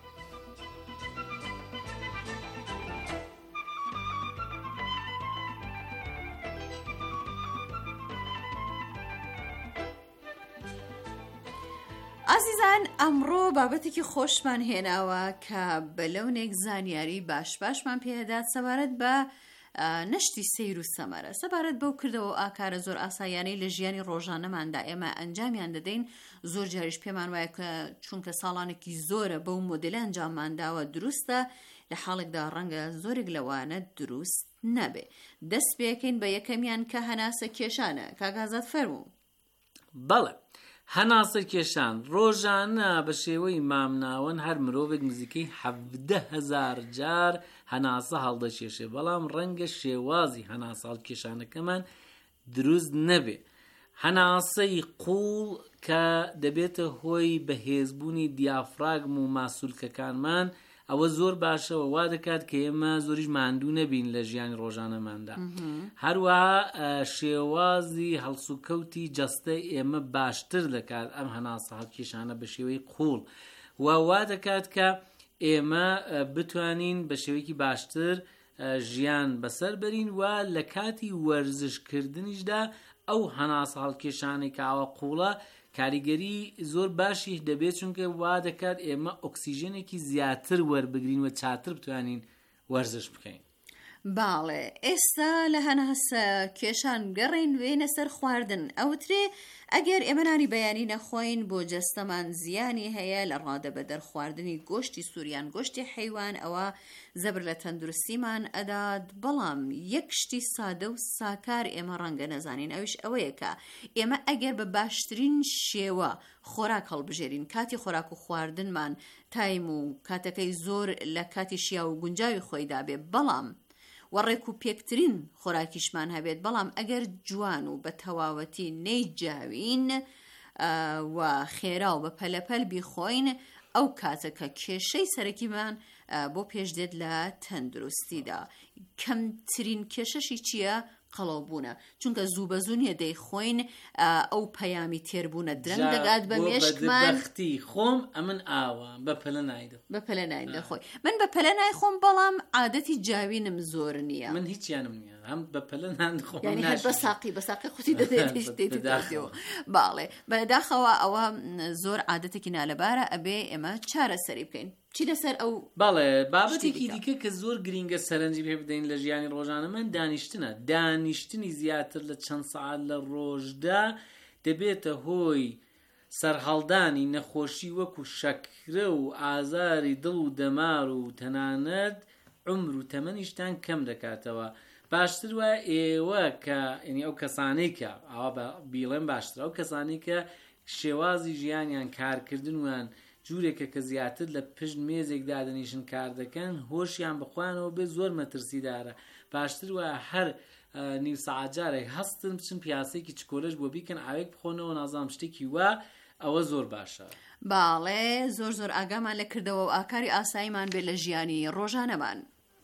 ئازیزان ئەمڕۆ بابەتێکی خۆشمان هێناوە کە بەلەونێک زانیاری باش باشمان پێدات سەبارەت بە نەشتی سەیر و سەمەرە سەبارەت بەو کردەوە ئاکارە زۆر ئاسایانەی لە ژیانی ڕۆژانەماندا ئێمە ئەنجامیان دەدەین زۆر جاریش پێمان وایە کە چونکە ساڵانێکی زۆرە بەو مۆدلە ئەنجاممانداوە دروستە لە حاڵێکدا ڕەنگە زۆرێک لەوانە دروست نەبێ. دەست پێکەین بە یەکەمیان کە هەناسە کێشانە. کاکازات فەرموو. بەڵێ هەناسە کێشان ڕۆژانە بە شێوەی مامناوەن هەر مرۆڤێک نزیکەی حەڤدە هەزار جار هەناسە هەڵدەکێشێ بەڵام ڕەنگە شێوازی هەناسە هەڵکێشانەکەمان دروست نەبێ. هەناسەی قوڵ کە دەبێتە هۆی بەهێزبوونی دیافراگم و ماسوولکەکانمان ئەوە زۆر باشەوە وا دەکات کە ئێمە زۆریش ماندوو نەبین لە ژیانی ڕۆژانەماندا. هەروەها شێوازی هەڵسوکەوتی جەستەی ئێمە باشتر دەکات ئەم هەناسە هەڵکێشانە بە شێوەی قوڵ و وا دەکات کە ئێمە بتوانین بە شێوەیەکی باشتر ژیان بەسەر بەرین و لە کاتی وەرزشکردنیشدا ئەو هەناسە هەڵکێشانەی کاوە قوڵە کاریگەری زۆر باشی دەبێت چونکە وا دەکات ئێمە ئۆکسیژنێکی زیاتر وەربگرین و چاتر بتوانین وەرزش بکەین. باڵێ ئێستا لە هەناسە کێشان گەڕین وێنە سەر خواردن ئەوترێ ئەگەر ئێمە نانی بەیانی نەخۆین بۆ جەستەمان زیانی هەیە لە ڕادە بە دەرخواردنی گۆشتی سووریان گۆشتی حەیوان ئەوە زەبر لە تەندروستیمان ئەدات بەڵام یەک شتی سادە و ساکار ئێمە ڕەنگە نەزانین ئەویش ئەوەیە کە ئێمە ئەگەر بە باشترین شێوە خۆراک هەڵبژێرین کاتی خۆراک و خواردنمان تایم و کاتەکەی زۆر لە کاتی شیا و گونجاوی خۆیدا بێ بەڵام وەڕێک و پێکترین خۆراکیشمان هەبێت بەڵام ئەگەر جوان و بە تەواوەتی نەیجاوین و خێرا و بە پەلەپەل بیخۆین ئەو کاتەکە کێشەی سەرەکیمان بۆ پێش دێت لە تەندروستیدا. کەمترین کێشەشی چییە؟ قەڵەوبوونە چونکە زوو بە زوو نیە دەیخۆین ئەو پەیامی تێربوونە درەنگ دەگات بە مێشکمان بەختی خۆم ئەمن ئاوە بە پەلە نایدە بە پەلە نایدە خۆی من بە پەلە نایخۆم بەڵام عادەتی جاوینم زۆر نییە. من هیچیانم نییە هەم بە پەلە نانخۆم یعنی هەر بە ساقی بە ساقی خوتی دەدەێتەوە. باڵێ بەداخەوە ئەوە زۆر عادەتێکی نالەبارە ئەبێ ئێمە چارە سەری بکەین. چی لەسەر ئەو باڵێ بابەتێکی دیکە کە زۆر گرینگە سەرنجی پێ بدەین لە ژیانی ڕۆژانەمان دانیشتنە. دانیشتنی زیاتر لە چەند سەعات لە ڕۆژدا دەبێتە هۆی سەرهەڵدانی نەخۆشی وەکو شەکرە و ئازاری دڵ و دەمار و تەنانەت عمر و تەمەنیشتان کەم دەکاتەوە. باشتر وە ئێوە کە ینی ئەو کەسانەی کە ئەوە بیڵێن باشتر ئەو کەسانی کە شێوازی ژیانیان کارکردنوان جوورێکە کە زیاتر لە پشت مێزێک دادنیشن کار دەکەن هۆشیان بخوانەوە بێ زۆر مەترسیدارە. باشتر وە هەر نیو سەعات جارێک هەستن بچن پیاسێکی چکۆلەش بۆ بیکەن ئاوێک بخۆنەوە نازام شتێکی وە ئەوە زۆر باشە. باڵێ زۆر زۆر ئاگامان لە کردەوە و ئاکاری ئاساییمان بێ لە ژیانی ڕۆژانەمان.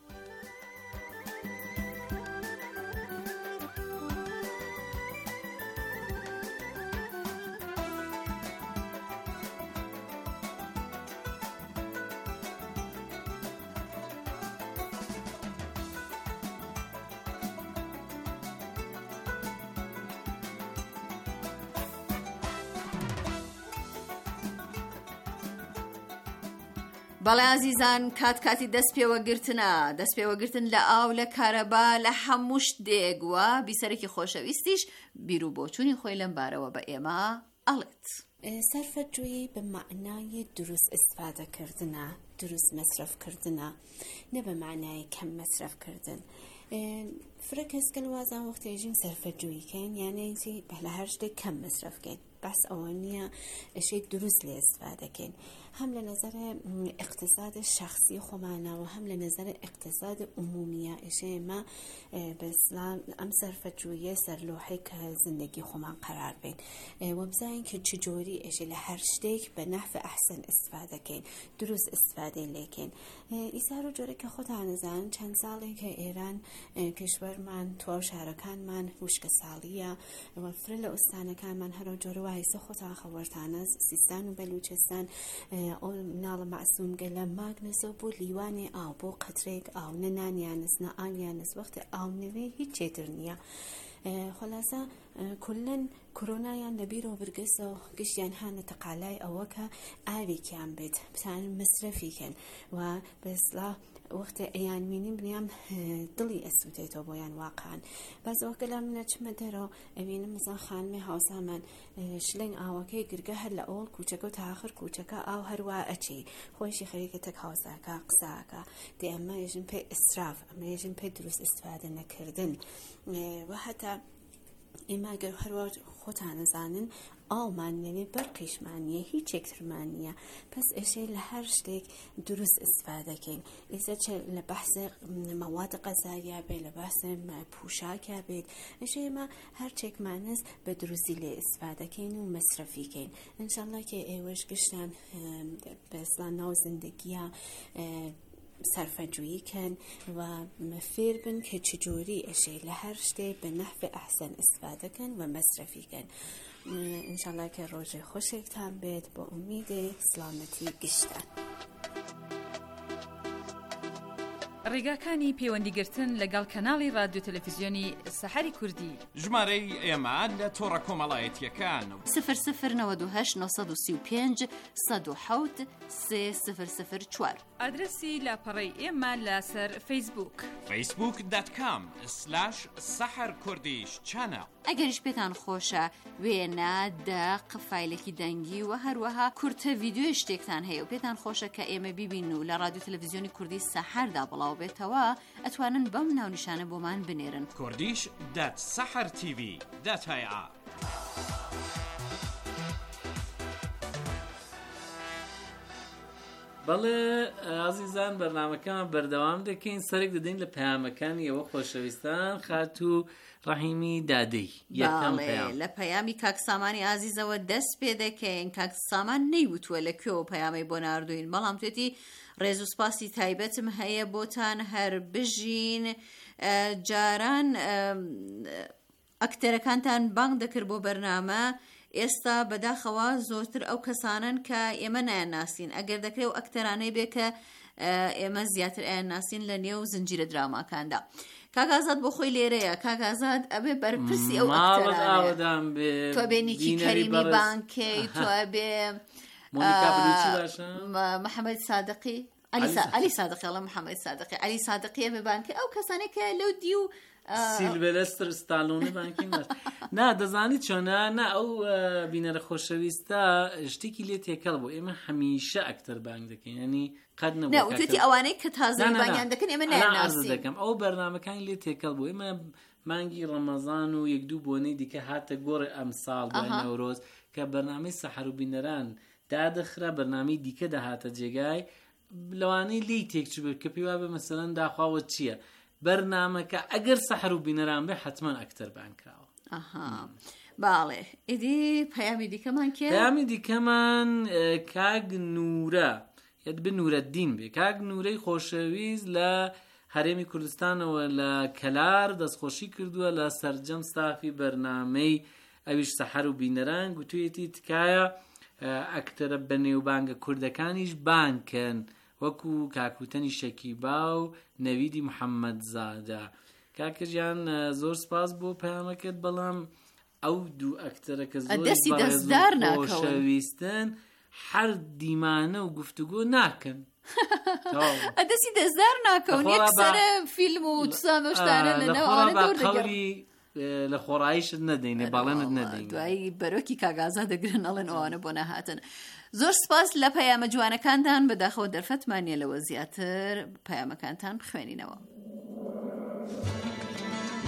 بەڵێ عزیزان کات کاتی دەست پێوەگرتنە دەست پێوەگرتن لە ئاو لە کارەبا لە هەموو شتێک وە بیسەرێکی خۆشەویستیش بیر و بۆچوونی خۆی لەم بارەوە بە ئێمە ئەڵێت. سەرفەجووی بە معنای دروست ئیسفادەکردنە دروست مەصرفکردنە نە بە معنای کەم مەصرفکردن. فرەکەسکن وازان وەختێژین سەرفەجوویکەن یانێتی بە لە هەر شتێک کەم مەصرفکەین بەس ئەوە نییە ئەشەی دروست لێ استفادەکەین هەم لە نظر اقتصاد شخصی خۆمانەوە هەم لە نظر اقتصاد عمومیە ئێشێمە بەسلام ئەم سەرفەجوویە سەرلۆحەی کە زندگی خۆمان قرار بین وەبزانین کە چجۆری ئێشێ لە هەر شتێک بە نەحفە ئەحسن استفادەکەین دروست استفادەی لێکەین ئیسار و جۆرەکە خۆتانەزان چەند ساڵێک کە ئێران کشوەرمان تۆ شارەکانمان وشکە ساڵیە وەفرە لە ئوستانەکانمان هەرۆ جۆرە وایسە خۆتان خەوەرتانە سیستان و بەلوچستان ئەو مناڵە مەعسووم گەلە ماگنسۆ بۆ لیوانی ئاو بۆ قەترێک ئاو نەنانیانس نە ئالیانس وەختە ئاونەوێ هیچ چێتر نییە خلاصە کلن کۆرۆنایان لەبیرەوە برگەسەوە گشتیان هانە تەقالای ئەوە کە ئاوێکیان بێت بتان مەصرفیکەن و بەسڵا وەختە ئەیان مینیم بنیام دڵی ئەسووتێتەوە بۆیان واقعان بەزەوەکە لە منە چمە دەرەوە ئەوێنم مەزان خانمێ هاوسامان شلنگ ئاوەکەی گرگە هەر لە ئەوڵ کوچەکە و تاخر کوچەکە ئاو هەروە ئەچی خۆشی خەریکە تەک هاوساکە قساکە دێ ئەمە ێژن پێی ئیسراف ئەمە ێژن پێی دروست ئیستفادە نەکردن و هەتا ئێمە گەر هەروە خۆتانەزانن ئاومان نەوێ بەرقیشمانیە هیچ یەکترمانیە پس ئێشێ لە هەر شتێک دروست ئیستفادەکەین ئێستا لە بەحسە مەواد غەزاییە بێت لە بەحسە پوشاکە بێت ئێشێ ئێمە هەرچێکمانەس بە دروستی لێ ئیستفادەکەین و مەصرفیکەین ئینشاءڵڵا کە ئێوەش گشتان بەسڵا ناو زندگیە سەرفەجوویکەن و فێر بن کە چجۆری ئەشێ لە هەر شتێک بە نەحفە ئەحسن ئیستفادەکەن و مەصرفیکەن ئینشاءڵڵا کە ڕۆژێ خۆشێکتان بێت بۆ ئومیدێ سلامەتی گشتان ڕێگاکانی پەیوەندیگرتن لەگەڵ کەناڵی رادیۆ تەلەڤیزیۆنی سەحەری کوردی ژمارەی ئێمە لە تۆڕە کۆمەڵایەتیەکان صفر صفر نود و هشت نۆ سی و پێنج سەد و حەوت سێ صفر صفر چوار ئادرسی لاپەڕەی ئێمە لەسەر فەیسبووک فەیسبووک دات کام سلاش سەحەر کوردیش چانە ئەگەریش پێتان خۆشە وێنە دەق فایلێکی دەنگی و هەروەها کورتە ڤیدیۆی شتێکتان هەیە و پێتان خۆشە کە ئێمە بیبین و لە رادیۆ تەلەڤیزیۆنی کوردی سەحەردا بڵاو بێتەوە ئەتوانن بەم ناونیشانە بۆمان بنێرن کوردیش دات سەحەر تیڤی دات هەیە بەڵێ ئازیزان بەرنامەکەمان بەردەوام دەکەین سەرێک دەدەین لە پەیامەکانی ئێوە خۆشەویستان خات و ڕەحیمی دادەی یەکەم پەیام لە پەیامی کاک سامانی ئازیزەوە دەست پێ دەکەین کاک سامان نەیوتووە لەکوێوە پەیامی بۆ ناردوین بەڵام توێتی ڕێز و سپاسی تایبەتم هەیە بۆتان هەر بژین جاران ئەکتەرەکانتان بانگ دەکرد بۆ بەرنامە ئێستا بەداخەوە زۆرتر ئەو کەسانن کە ئێمە نایەناسین ئەگەر دەکرێت و ئەکتەرانەی بێ کە ئێمە زیاتر ئایەناسین لە نێو زنجیرە دراماکاندا کاکازاد بۆ خۆی لێرەیە کاکازاد ئەبێ بەرپرسی ئەو ئەکتەرانە تۆ بێ نیکی کەریمی بانکەی تۆ بێ محەممەد سادقی علی سادقی ئەڵە محەممەد سادقی علی سادقی ئەمێ بانکە ئەو کەسانێک کە لەو دی و سیلڤەستر ستالۆنی بانکی مەرد نا دەزانی چۆنە نا ئەو بینەرە خۆشەویستە شتێکی لێ تێکەڵ بۆ ئێمە هەمیشە ئەکتەر بانگ دەکەین ینی قەت نەوتێتی ئەوانەی کە تازە بانگیان دەکەن ئێمە نایەناسین دەکەم ئەو بەرنامەکانی لێ تێکەڵ بۆ ئێمە مانگی ڕەمەزان و یەک دوو بۆنەی دیکە هاتە گۆڕی ئەمساڵ بۆ نەورۆز کە بەرنامەی سەحەر و بینەران دادەخرا بەرنامەی دیکە دەهاتە جێگای لەوانەی لی تێکچوو کە پێی وابێ مەسەلەن داخواوە چییە بەرنامەکە ئەگەر سەحەر و بینەران بێ حتمما ئەکتەر بانکراوە باڵێ ئیدی پەیامی دیکەمان کێ پەیامی دیکەمان کاگ نورە یەت بە نورەدین بێ کاگ نورەی خۆشەویست لە هەرێمی کوردستانەوە لە کەلار دەستخۆشی کردووە لە سەرجەم ستافی بەرنامەی ئەویش سەحەر و بینەران گوتوویەتی تکایە ئەکتەرە بەنێوبانگە کوردەکانیش بانکەن وەکو کاکوتەنی شەکیبا و نەویدی محەممەد زادە کاکەژیان زۆر سپاس بۆ پەیامەکەت بەڵام ئەو دوو ئەکتەرە کە زۆر خۆشەویستن هەر دیمانە و گفتوگۆ ناکەن ئەدەسی دەستدار ناکەون یەکسەرە فیلم و سامەشتانە لەنەوەوانە دەور دەگەڕن لە خۆڕاییشت نەدەینێ باڵێنت نەدەین دوایی بەرۆکی کاگازا دەگرن ئەڵێن ئەوانە بۆ نەهاتن زۆر سپاس لە پەیامە جوانەکانتان بەداخەوە دەرفەتمانیە لەوە زیاتر پەیامەکانتان بخوێنینەوە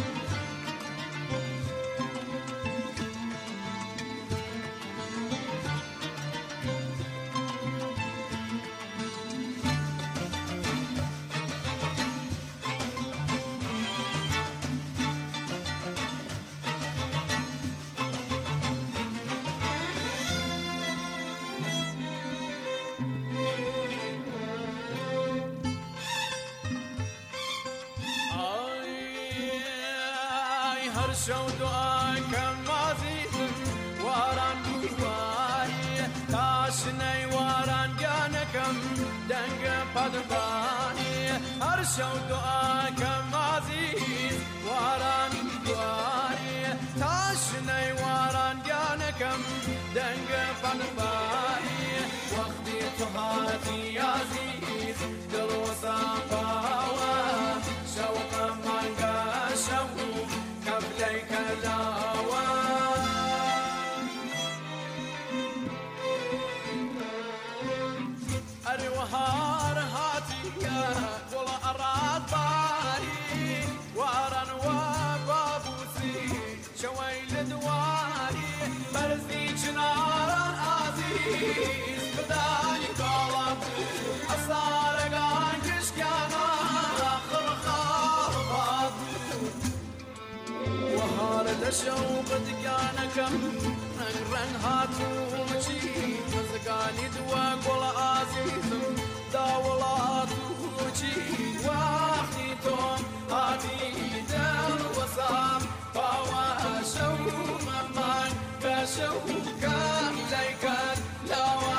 شەو دوعاکەم وازیتم واران بواری تاشنەی واران گیانەکەم دەنگە پەدبانی هەر شەو دوعاکەم وازیت واران بواری تاشنەی واران گیانەکەم دەنگە پەدبانی وەختی تو هاتی عەزیز دڵوەسام باوە شەوقم مانگە شەو کەبلەی کەلاوە ئەروەهار هاتیە گوڵە ئەڕات باری واران وە بابوسی شەوەی لە دواری بەرزی چناران عەزیز بدانی کاڵم ئەسارەگان کشکیانە خڕخاڵ وهار لە شەوق دگیانەکەم ڕەنگ ڕەنگ هاتوچی مزگانی دووە گوڵە ئازیزم داوڵاتوچی وەختی تۆم هاتی دڵوەسام باوە شەو مەمان کە شەو کەم لای کەر لاوە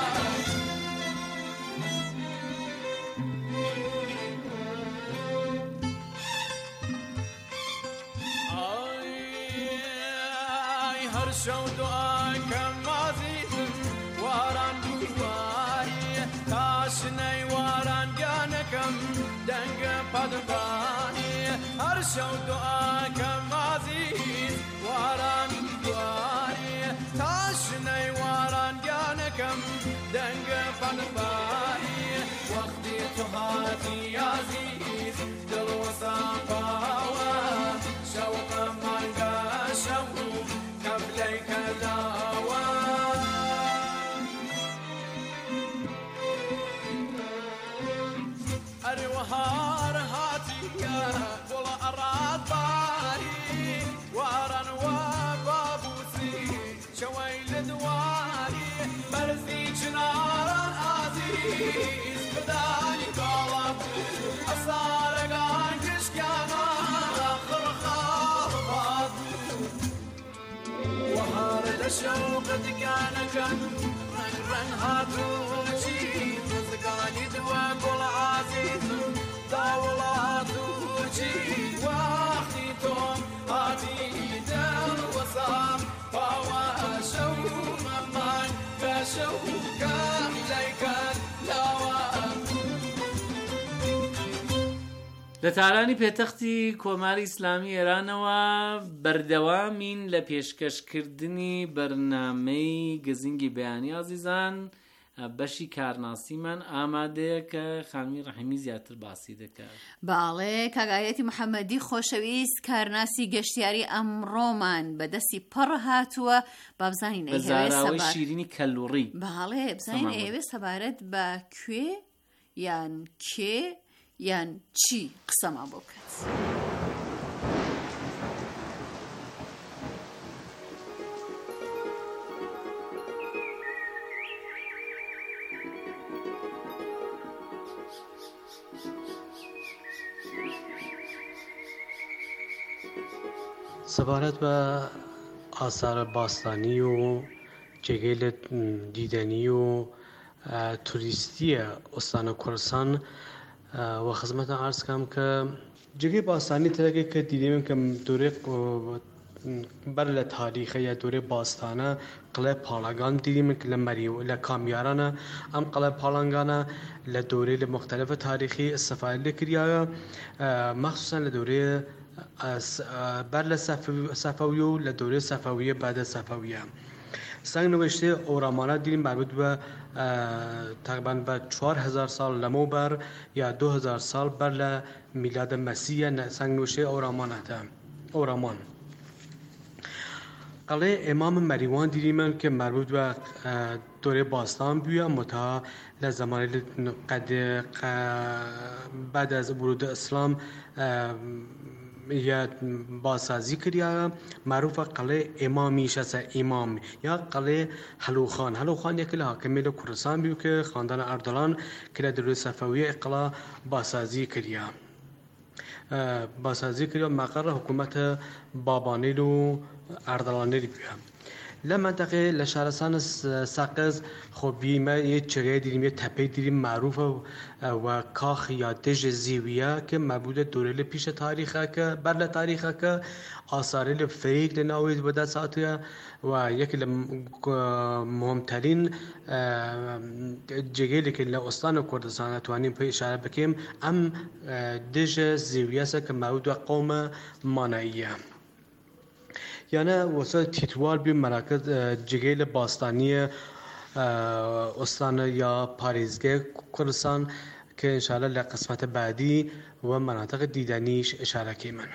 هەر شەو دوعاکەم وازیتم واران بواری تاشنەی واران گیانەکەم دەنگە پەدبانی هەر شەو دوعاکەم وازیت واران بواری تاشنەی واران گیانەکەم دەنگە پەدبانی وەختی تو هاتی عەزیز دڵوەسام باوە شەوقم مانگە شەو کەبلەی کەلاوە ئەروەهار هاتیە گوڵە ئەڕات باری واران وە بابوسی شەوەی لە دواری بەرزی چناران عەزیز بدانی کاڵم ئەسارەگان کشکیانە خڕخاڵ وهار لە شەوق دگیانەکەم ڕەنگ ڕەنگ هاتوچی مزگانی دووە گوڵە ئازیزم داوڵاتوچی وەختی تۆم هاتی دڵوەسام باوە شەو مەمان کە شەو کەم لای کەر لاوە لە تارانی پێتەختی کۆماری ئیسلامی ئێرانەوە بەردەوامین لە پێشکەشکردنی بەرنامەی گزینگی بەیانی عەزیزان بەشی کارناسیمان ئامادەیە کە خانمی ڕەحیمی زیاتر باسی دەکات. باڵێ کاگایەتی محەممەدی خۆشەویست کارناسی گەشتیاری ئەمڕۆمان بەدەستی پڕ هاتووە با بزانین بەزاراوەی شیرینی کەلوڕی. باڵێ بزانین ئێوێ سەبارەت بە کوێ یان کێ یان چی قسەمان بۆ بکات. سەبارەت بە ئاسارە باستانی و جێگەی لە دیدەنی و توریستیە ئۆستانە کوردستان و خزمەتە عەرز کەم کە جێگەی باستانی تەرەکێک کە دیدەمێن کە دورێ بەر لە تاریخە یا دورێ باستانە قڵێ پاڵەگان دیدەمێن کە لە مەری و لە کامیارانە ئەم قڵێ پاڵەنگانە لە دورەی لە مختلفە تاریخی ئستەفادە لێکریایە مەخسوسەن لە دورێ بەر لە سەفەویە و لە دورەی سەفەویە بەعدە سەفەویە سنگ نوشته ئۆرامانە دیدیم مربوط بە تقریبا بە چوار هزار سال لەمەوبەر یا دو هزار سال بەر لە میلادە مەسیحە سنگ نوشته ئۆرامانەتە ئۆرامان قەڵێ ئێمام مەریوان دیدیمەن کە مربوط بە دورێ باستان بووە متا لە زمانی قەد بعد از ورود اسلام یا بازسازی کردیا معروف قلعه امامی شسه امام یا قلعه هلوخان هلوخان یک له حاکمی له کوردستان بیو که خاندان اردلان که له دوره صفویه قلعه بازسازی کردیا باسازی کردن مقر حکومت بابانیل و اردلانیل بیام. لمنطقه لشهرستان سقز خب بیمه یه چگه دیدیم، یه تپه دیدیم معروف و کاخ یا دژ زیویه که مبود دوره پیش تاریخه که بر تاریخه که آثار فریق لناوید بوده ساعتیه و یکی مهمترین جگیلی که لأستان کردستان توانیم پی اشاره بکیم ام دژ زیویه که مبود قوم ماناییه. یعنی واسه تیتوال بی مراکز جگیل باستانی استان یا پاریزگه کردستان که انشاءالله لقسمت بعدی و مناطق دیدنیش اشاره کیمن.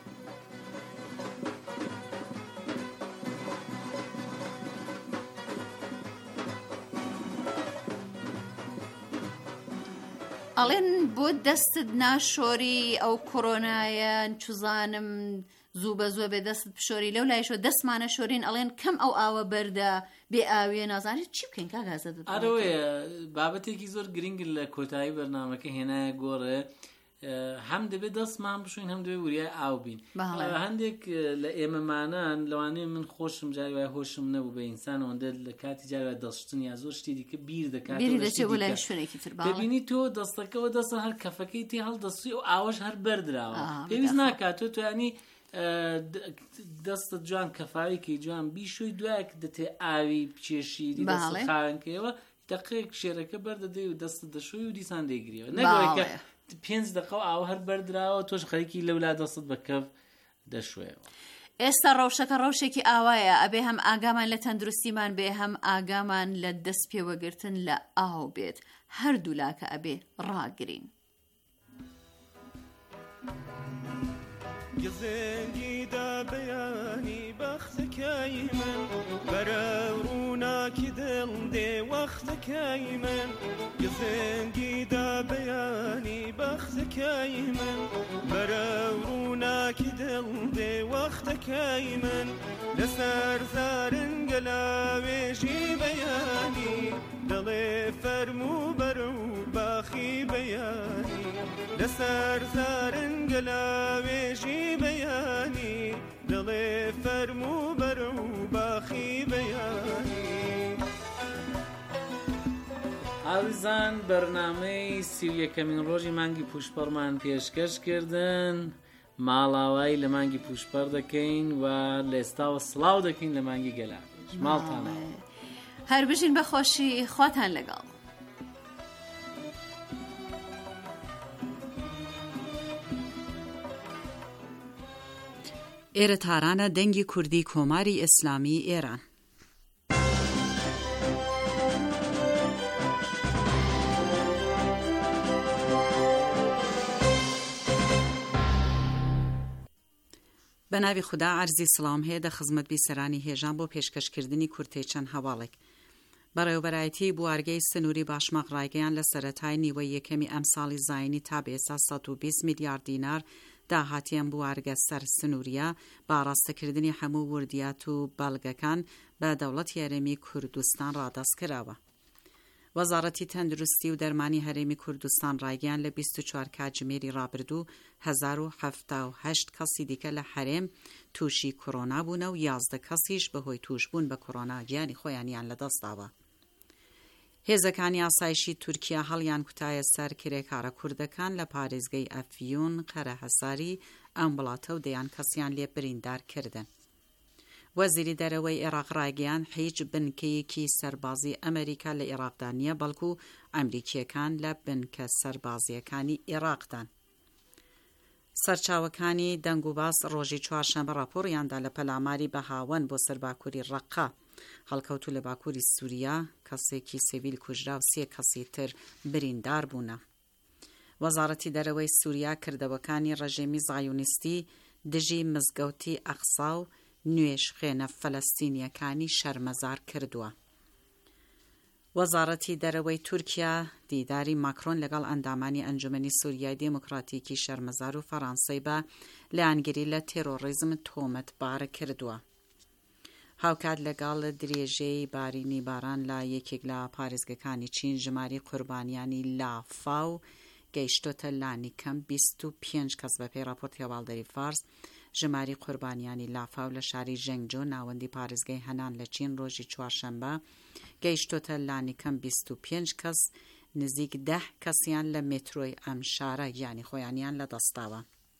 ئەڵێن بۆ دەستت ناشۆری ئەو کۆرۆنایە چوزانم زوو بە زووە بێ دەست پشۆری لەو لایشۆ دەستمانە شۆرین ئەڵێن کەم ئەو ئاوە بەردە بێ ئاوێ نازانێت چی بکەین کاگازە ئەرەوەیە بابەتێکی زۆر گرنگ لە کۆتایی بەرنامەکە هێنایە گۆڕێ هەم دەبێت دەستمان بشوین هەم دەبێت وریای ئاو بین. هەندێک لە ئێمەمانان لەوانەیە من خۆشم جاری وای هۆشم نەبوو بە ئینسان ئەوەندە لە کاتی جاری وای دەستشتن یا زۆر شتی دیکە بیر دەکات دەبینی تۆ دەستەکەەوە دەستە هەر کەفەکەی تێ هەڵدەسوی و ئاوەش هەر بەردراوە پێویست ناکات تۆ توانی دەستت جوان کەفاویکەی جوان بیشوی دوایە دەتێ ئاوی بچێشیری دەست خاوێنکەوە دقیق شێرەکە بەردەدەی و دەستت دەشوی و دیسان دەیگریەوە نەگوڵێکە پێنج دقە و ئاو هەر بەردراوە تۆش خەریکی لەولا دەستت بە کەف دەشوێەوە. ئێستا ڕەوشەکە ڕەوشێکی ئاوایە ئەبێ هەم ئاگامان لە تەندروستیمان بێ هەم ئاگامان لە دەست پێوەگرتن لە ئاو بێت هەردوو لاکە ئەبێ ڕاگرین. گزنگی دا بیانی بختکی من بروروناکی دل دی وقتکی من گزنگی دا بیانی بختکی من بروروناکی دل دی وقتکی من لسر زارنگلاویجی بیانی دل فرمو برو باخی بیانی لسر زارنگلاویجی بیانی دل فرمو برو باخی بیانی. ئاویزان بەرنامەی سی و یەکەمین ڕۆژی مانگی پوشپەڕمان پێشکەش کردن ماڵاوای لە مانگی پوشپەڕ دەکەین و لە ئێستاوە سڵاو دەکەین لە مانگی گەلاکەش ماڵتانە هەر بژین بەخۆشی خواتان لەگەڵ. ئێرە تارانە دەنگی کوردی کۆماری ئیسلامی ئێران. بە ناوی خوددا عەرزی سڵام هەیە دە خزمەت بیسەرانی هێژان بۆ پێشکەشکردنی کورتەی چەند هەواڵێک. بەڕێوەبەرایەتی بوارگەی سنووری باشماق ڕایگەیان لە سەرەتای نیوەی یەکەمی ئەم ساڵی زاینی تا بێسا سەد و بیست میلیارد دینار داهاتیان بوارگە سەر سنووریە با ڕاستەکردنی هەموو وردیات و بەڵگەکان بە دەوڵەتی هەرێمی کوردستان ڕادەست کراوە. وەزارەتی تەندروستی و دەرمانی هەرێمی کوردستان ڕایگەیان لە بیست و چوار کاتژمێری ڕابردوو هەزار و هەفتە و هەشت کەسی دیکە لە هەرێم تووشی کۆڕۆنا بوونە و یازدە کەسیش بەهۆی تووشبوون بە کۆڕۆنا گیانی خۆیانیان لەدەستداوە. هێزەکانی ئاسایشی تورکیا هەڵیان کوتایە سەر کرێکارە کوردەکان لە پارێزگەی ئەفیون قەرە هەساری ئەم وڵاتە و دەیان کەسیان لێ بریندار کردن. وەزیری دەرەوەی عێراق ڕایگەیان هیچ بنکەیەکی سەربازی ئەمریکا لە عێراقدا نییە بەڵکو ئەمریکیەکان لە بنکە سەربازیەکانی عێراقدان. سەرچاوەکانی دەنگ و باس ڕۆژی چوارشەممە ڕاپۆڕیاندا لە پەلاماری بەهاوەن بۆ سەرباکووری ڕەقا هەڵکەوتو لە باکووری سووریا کەسێکی سیڤیل کوژرا و سێ کەسی تر بریندار بوونە. وەزارەتی دەرەوەی سووریا کردەوەکانی ڕەژێمی زایونیستی دژی مزگەوتی ئەقسا و نوێش خێنە فەلەستینیەکانی شەرمەزار کردووە. وەزارەتی دەرەوەی تورکیا دیداری ماکرۆن لەگەڵ ئەندامانی ئەنجومەنی سووریای دێموکراتیکی شەرمەزار و فەڕەنسەی بە لایەنگیری لە تێرۆڕیزم تۆمەتبار کردووە. هاوکات لەگەڵ درێژەی بارینی باران لە یەکێک لە پارێزگەکانی چین ژماری قوربانیانی لافاو گەیشتۆتە لانی کەم بیست و پێنج کەس بە پێی راپۆرت هێواڵدەری فارس. ژماری قوربانیانی لافاو لە شاری ژەنگجۆ ناوەندی پارێزگای هەنان لە چین ڕۆژی چوارشەممە گەیشتۆتە لانی کەم بیست و پێنج کەس، نزیک ده کەسیان لە مێترۆی ئەم شارە یانی خۆیانیان لە دەستاوە.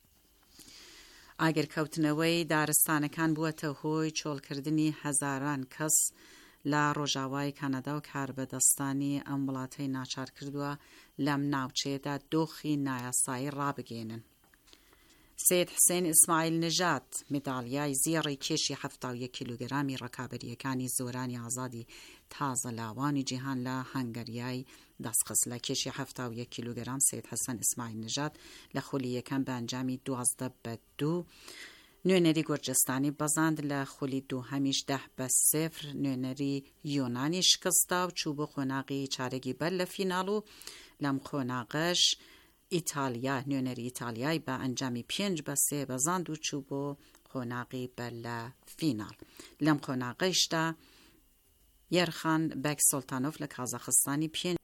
ئاگرکەوتنەوەی دارستانەکان بووەتە هۆی چۆڵکردنی هەزاران کەس لە ڕۆژاوای کەنەدا و کاربەدەستانی ئەم وڵاتەی ناچار کردووە لەم ناوچەیەدا دۆخی نایاسایی ڕابگەێنن. سید حسین ئیسماعیل نژاد مێداڵیای زیێڕی کێشی هەفتاد و یەک کیلوگرامی ڕەکابەریەکانی زۆرانی ئازادی تازە لاوانی جیهان لە هەنگەریای دەستخست. لە کێشی هەفتاد و یەک کیلوگرام سید حەسەن ئیسماعیل نژاد لە خولی یەکەم بە ئەنجامی دوازدە بە دوو نوێنەری گورجستانی بەزاند، لە خولی دووهەمیش ده بە سێفر نوێنەری یۆنانی شکستا و چوو بۆ خۆناغی چارەگی بەر لە فیناڵ و لەم خۆناغەش ئیتالیا نوێنەری ئیتالیای بە ئەنجامی پێنج بە سێ بەزاند و چوو بۆ خۆناغی بەر لە فیناڵ. لەم خۆناغەیشدا یەرخان بەک سۆلتانۆف لە کازاخستانی پێنج